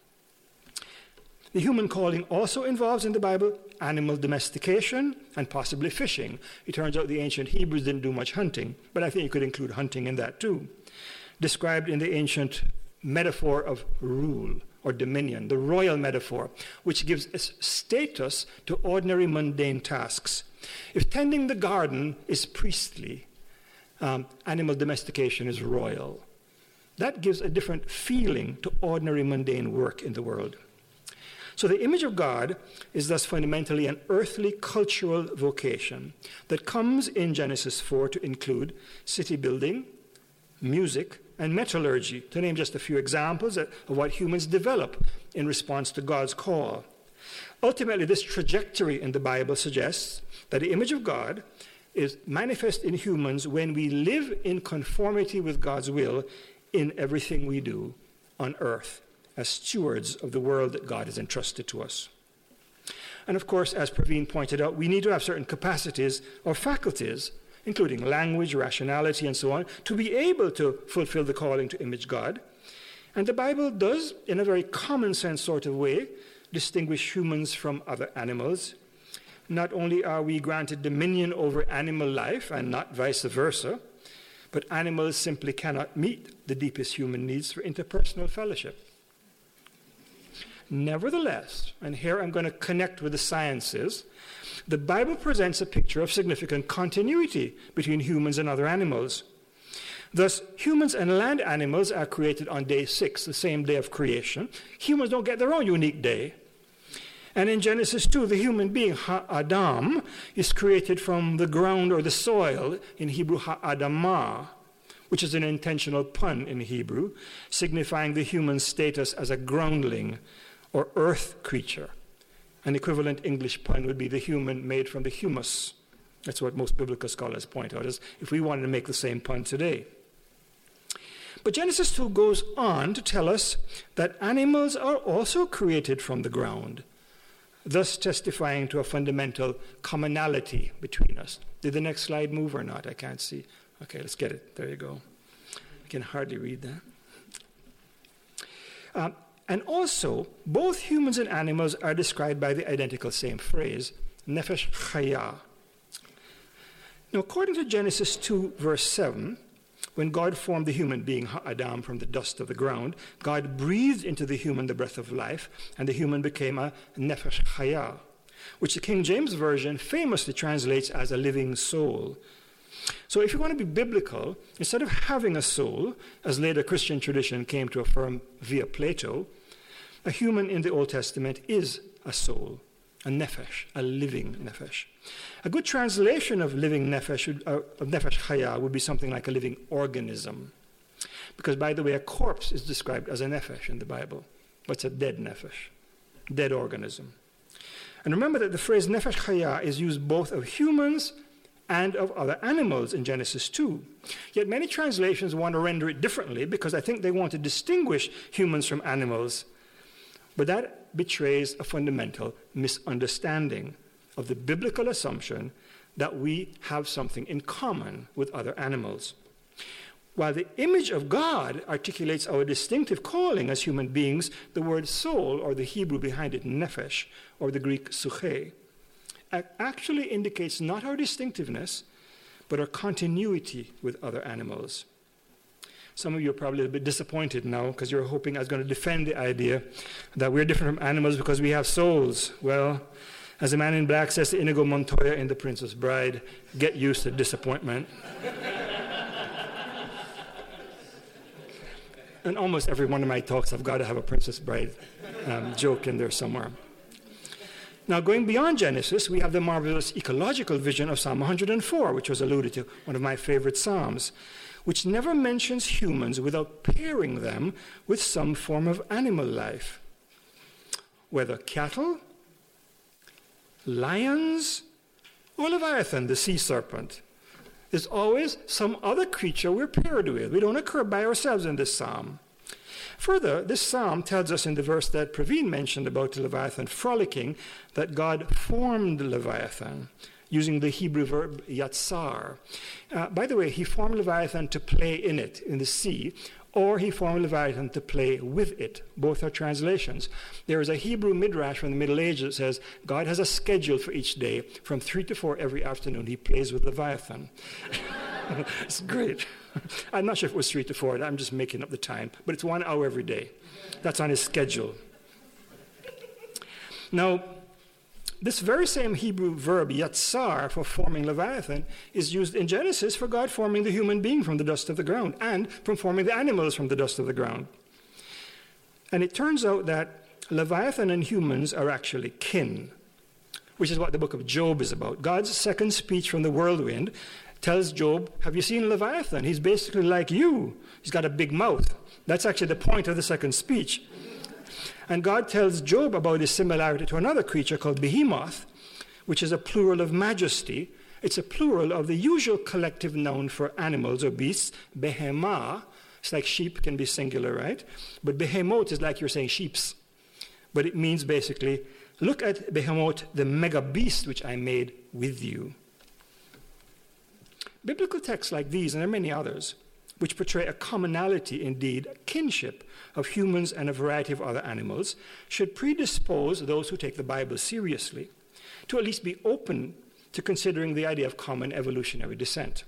The human calling also involves in the Bible animal domestication and possibly fishing. It turns out the ancient Hebrews didn't do much hunting, but I think you could include hunting in that too. Described in the ancient metaphor of rule or dominion, the royal metaphor, which gives a status to ordinary mundane tasks. If tending the garden is priestly, um, animal domestication is royal. That gives a different feeling to ordinary mundane work in the world. So the image of God is thus fundamentally an earthly cultural vocation that comes in Genesis four to include city building, music, and metallurgy, to name just a few examples of what humans develop in response to God's call. Ultimately, this trajectory in the Bible suggests that the image of God is manifest in humans when we live in conformity with God's will in everything we do on earth as stewards of the world that God has entrusted to us. And of course, as Praveen pointed out, we need to have certain capacities or faculties, including language, rationality, and so on, to be able to fulfill the calling to image God. And the Bible does, in a very common sense sort of way, distinguish humans from other animals. Not only are we granted dominion over animal life and not vice versa, but animals simply cannot meet the deepest human needs for interpersonal fellowship. Nevertheless, and here I'm going to connect with the sciences, the Bible presents a picture of significant continuity between humans and other animals. Thus, humans and land animals are created on day six, the same day of creation. Humans don't get their own unique day. And in Genesis two, the human being, Ha-Adam, is created from the ground or the soil, in Hebrew, Ha-Adamah, which is an intentional pun in Hebrew, signifying the human status as a groundling or earth creature. An equivalent English pun would be the human made from the humus. That's what most biblical scholars point out, as if we wanted to make the same pun today. But Genesis two goes on to tell us that animals are also created from the ground, thus testifying to a fundamental commonality between us. Did the next slide move or not? I can't see. Okay, let's get it. There you go. I can hardly read that. Um, and also, both humans and animals are described by the identical same phrase, nefesh chaya. Now, according to Genesis two, verse seven, when God formed the human being, Adam, from the dust of the ground, God breathed into the human the breath of life, and the human became a nefesh chaya, which the King James Version famously translates as a living soul. So if you want to be biblical, instead of having a soul, as later Christian tradition came to affirm via Plato, a human in the Old Testament is a soul, a nefesh, a living nefesh. A good translation of living nefesh, would, uh, of nefesh chaya, would be something like a living organism. Because, by the way, a corpse is described as a nefesh in the Bible. What's a dead nefesh? Dead organism. And remember that the phrase nefesh chaya is used both of humans and of other animals in Genesis two. Yet many translations want to render it differently because I think they want to distinguish humans from animals. But that betrays a fundamental misunderstanding of the biblical assumption that we have something in common with other animals. While the image of God articulates our distinctive calling as human beings, the word soul, or the Hebrew behind it, nefesh, or the Greek psyche, actually indicates not our distinctiveness, but our continuity with other animals. Some of you are probably a bit disappointed now because you're hoping I was going to defend the idea that we're different from animals because we have souls. Well, as the man in black says to Inigo Montoya in The Princess Bride, get used to disappointment. And almost every one of my talks, I've got to have a Princess Bride um, joke in there somewhere. Now, going beyond Genesis, we have the marvelous ecological vision of Psalm one hundred four, which was alluded to, one of my favorite psalms, which never mentions humans without pairing them with some form of animal life. Whether cattle, lions, or Leviathan, the sea serpent, there's always some other creature we're paired with. We don't occur by ourselves in this psalm. Further, this psalm tells us in the verse that Praveen mentioned about the Leviathan frolicking that God formed Leviathan using the Hebrew verb yatsar. Uh, by the way, he formed Leviathan to play in it, in the sea, or he formed Leviathan to play with it. Both are translations. There is a Hebrew midrash from the Middle Ages that says God has a schedule for each day. From three to four every afternoon, he plays with Leviathan. It's great. I'm not sure if it was three to four. I'm just making up the time. But it's one hour every day. That's on his schedule. Now, this very same Hebrew verb, yatsar, for forming Leviathan, is used in Genesis for God forming the human being from the dust of the ground and from forming the animals from the dust of the ground. And it turns out that Leviathan and humans are actually kin, which is what the book of Job is about. God's second speech from the whirlwind tells Job, have you seen Leviathan? He's basically like you. He's got a big mouth. That's actually the point of the second speech. And God tells Job about his similarity to another creature called Behemoth, which is a plural of majesty. It's a plural of the usual collective noun for animals or beasts, behemah. It's like sheep can be singular, right? But behemoth is like you're saying sheeps. But it means basically, look at Behemoth, the mega beast which I made with you. Biblical texts like these, and there are many others, which portray a commonality, indeed, a kinship of humans and a variety of other animals, should predispose those who take the Bible seriously to at least be open to considering the idea of common evolutionary descent.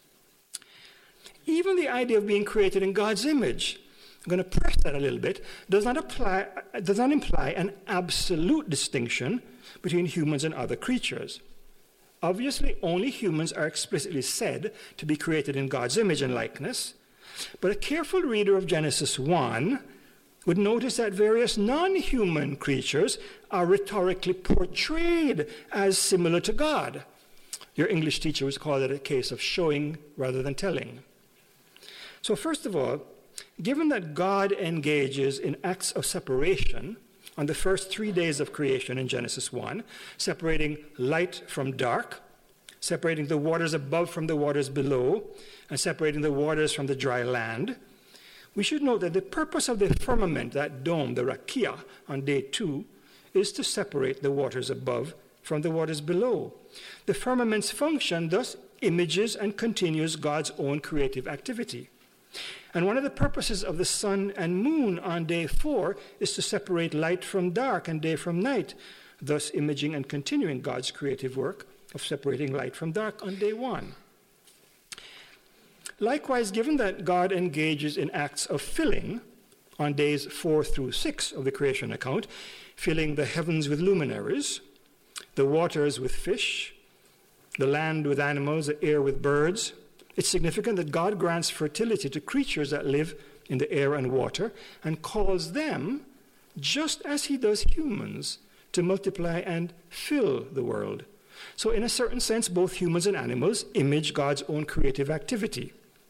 Even the idea of being created in God's image, I'm going to press that a little bit, does not, apply, does not imply an absolute distinction between humans and other creatures. Obviously, only humans are explicitly said to be created in God's image and likeness, but a careful reader of Genesis one would notice that various non-human creatures are rhetorically portrayed as similar to God. Your English teacher would call it a case of showing rather than telling. So first of all, given that God engages in acts of separation on the first three days of creation in Genesis one, separating light from dark, separating the waters above from the waters below, and separating the waters from the dry land, we should note that the purpose of the firmament, that dome, the rakia, on day two, is to separate the waters above from the waters below. The firmament's function thus images and continues God's own creative activity. And one of the purposes of the sun and moon on day four is to separate light from dark and day from night, thus imaging and continuing God's creative work of separating light from dark on day one. Likewise, given that God engages in acts of filling on days four through six of the creation account, filling the heavens with luminaries, the waters with fish, the land with animals, the air with birds, it's significant that God grants fertility to creatures that live in the air and water and calls them, just as he does humans, to multiply and fill the world. So in a certain sense, both humans and animals image God's own creative activity.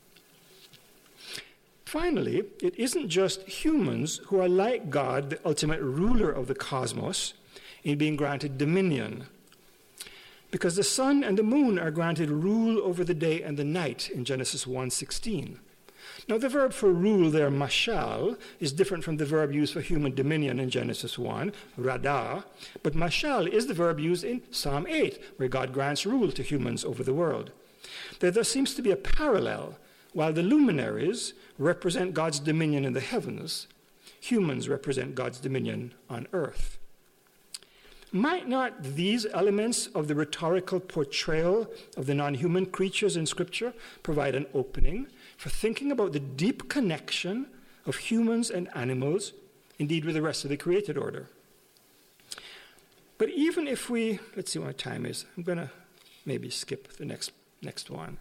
Finally, it isn't just humans who are like God, the ultimate ruler of the cosmos, in being granted dominion. Because the sun and the moon are granted rule over the day and the night in Genesis one sixteen. Now, the verb for rule there, mashal, is different from the verb used for human dominion in Genesis one, radah, but mashal is the verb used in Psalm eight, where God grants rule to humans over the world. There thus seems to be a parallel. While the luminaries represent God's dominion in the heavens, humans represent God's dominion on earth. Might not these elements of the rhetorical portrayal of the non-human creatures in Scripture provide an opening for thinking about the deep connection of humans and animals, indeed with the rest of the created order? But even if we, let's see what my time is. I'm going to maybe skip the next, next one.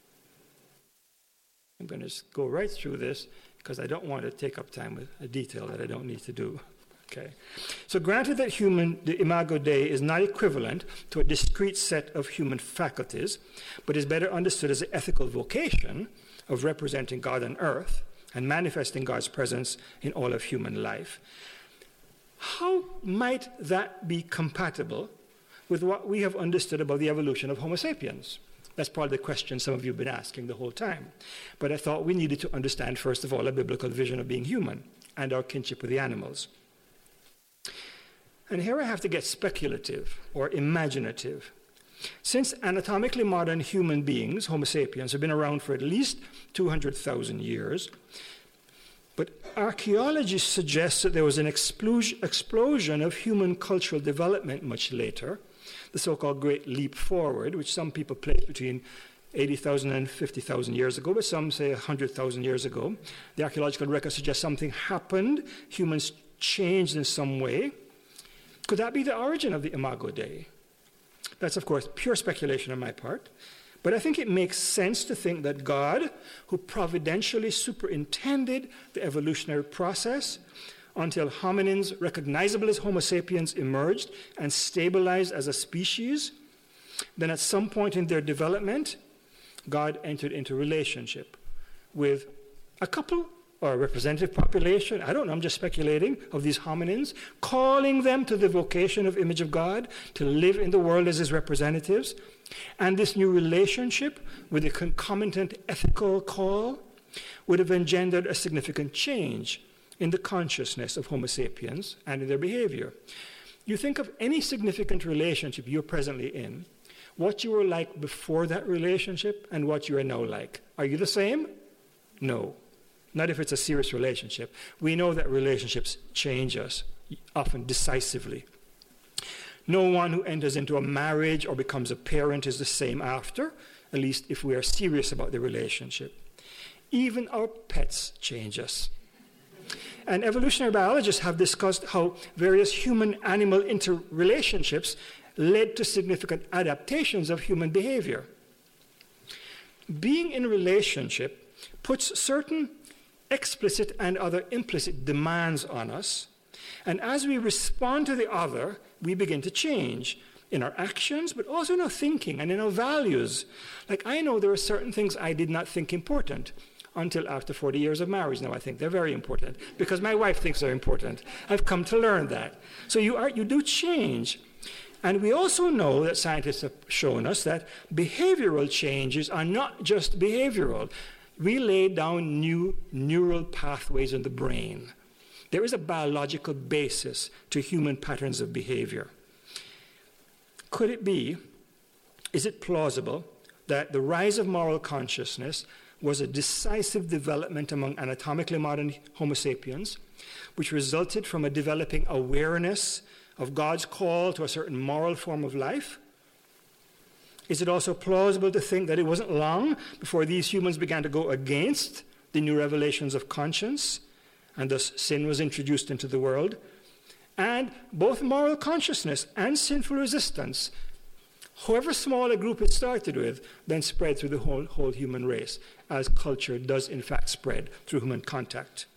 I'm going to just go right through this because I don't want to take up time with a detail that I don't need to do. Okay. So granted that human, the Imago Dei is not equivalent to a discrete set of human faculties, but is better understood as the ethical vocation of representing God on earth and manifesting God's presence in all of human life, how might that be compatible with what we have understood about the evolution of Homo sapiens? That's probably the question some of you have been asking the whole time. But I thought we needed to understand, first of all, a biblical vision of being human and our kinship with the animals. And here I have to get speculative or imaginative. Since anatomically modern human beings, Homo sapiens, have been around for at least two hundred thousand years, but archaeology suggests that there was an explosion of human cultural development much later, the so-called Great Leap Forward, which some people place between eighty thousand and fifty thousand years ago, but some say one hundred thousand years ago. The archaeological record suggests something happened, humans changed in some way. Could that be the origin of the Imago Dei? That's, of course, pure speculation on my part, but I think it makes sense to think that God, who providentially superintended the evolutionary process until hominins recognizable as Homo sapiens emerged and stabilized as a species, then at some point in their development, God entered into relationship with a couple or a representative population, I don't know, I'm just speculating, of these hominins, calling them to the vocation of image of God, to live in the world as his representatives. And this new relationship with a concomitant ethical call would have engendered a significant change in the consciousness of Homo sapiens and in their behavior. You think of any significant relationship you're presently in, what you were like before that relationship and what you are now like. Are you the same? No. Not if it's a serious relationship. We know that relationships change us, often decisively. No one who enters into a marriage or becomes a parent is the same after, at least if we are serious about the relationship. Even our pets change us. And evolutionary biologists have discussed how various human-animal interrelationships led to significant adaptations of human behavior. Being in a relationship puts certain explicit and other implicit demands on us, and as we respond to the other, we begin to change in our actions, but also in our thinking and in our values. Like, I know there are certain things I did not think important until after forty years of marriage. Now I think they're very important because my wife thinks they're important. I've come to learn that. So you are, you do change. And we also know that scientists have shown us that behavioral changes are not just behavioral. We lay down new neural pathways in the brain. There is a biological basis to human patterns of behavior. Could it be, is it plausible that the rise of moral consciousness was a decisive development among anatomically modern Homo sapiens, which resulted from a developing awareness of God's call to a certain moral form of life? Is it also plausible to think that it wasn't long before these humans began to go against the new revelations of conscience, and thus sin was introduced into the world? And both moral consciousness and sinful resistance, however small a group it started with, then spread through the whole, whole human race, as culture does in fact spread through human contact.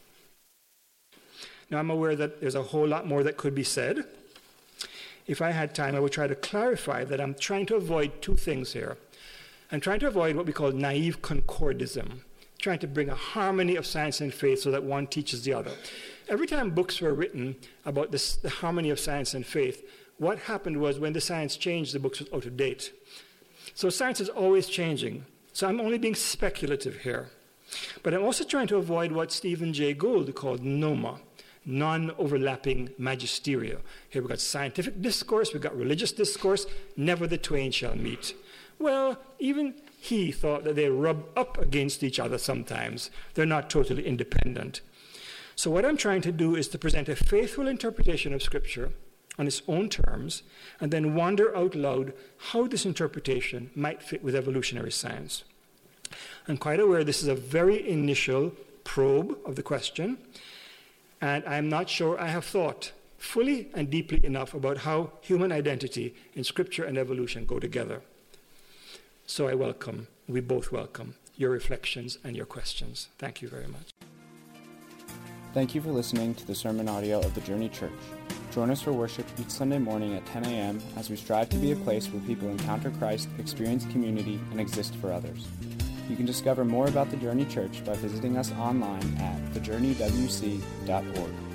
Now, I'm aware that there's a whole lot more that could be said. If I had time, I would try to clarify that I'm trying to avoid two things here. I'm trying to avoid what we call naive concordism, trying to bring a harmony of science and faith so that one teaches the other. Every time books were written about this, the harmony of science and faith, what happened was when the science changed, the books were out of date. So science is always changing. So I'm only being speculative here. But I'm also trying to avoid what Stephen Jay Gould called NOMA, non-overlapping magisteria. Here we've got scientific discourse, we've got religious discourse, never the twain shall meet. Well, even he thought that they rub up against each other sometimes. They're not totally independent. So what I'm trying to do is to present a faithful interpretation of Scripture on its own terms, and then wonder out loud how this interpretation might fit with evolutionary science. I'm quite aware this is a very initial probe of the question, and I'm not sure I have thought fully and deeply enough about how human identity in Scripture and evolution go together. So I welcome, we both welcome, your reflections and your questions. Thank you very much. Thank you for listening to the sermon audio of the Journey Church. Join us for worship each Sunday morning at ten a.m. as we strive to be a place where people encounter Christ, experience community, and exist for others. You can discover more about the Journey Church by visiting us online at the journey w c dot org.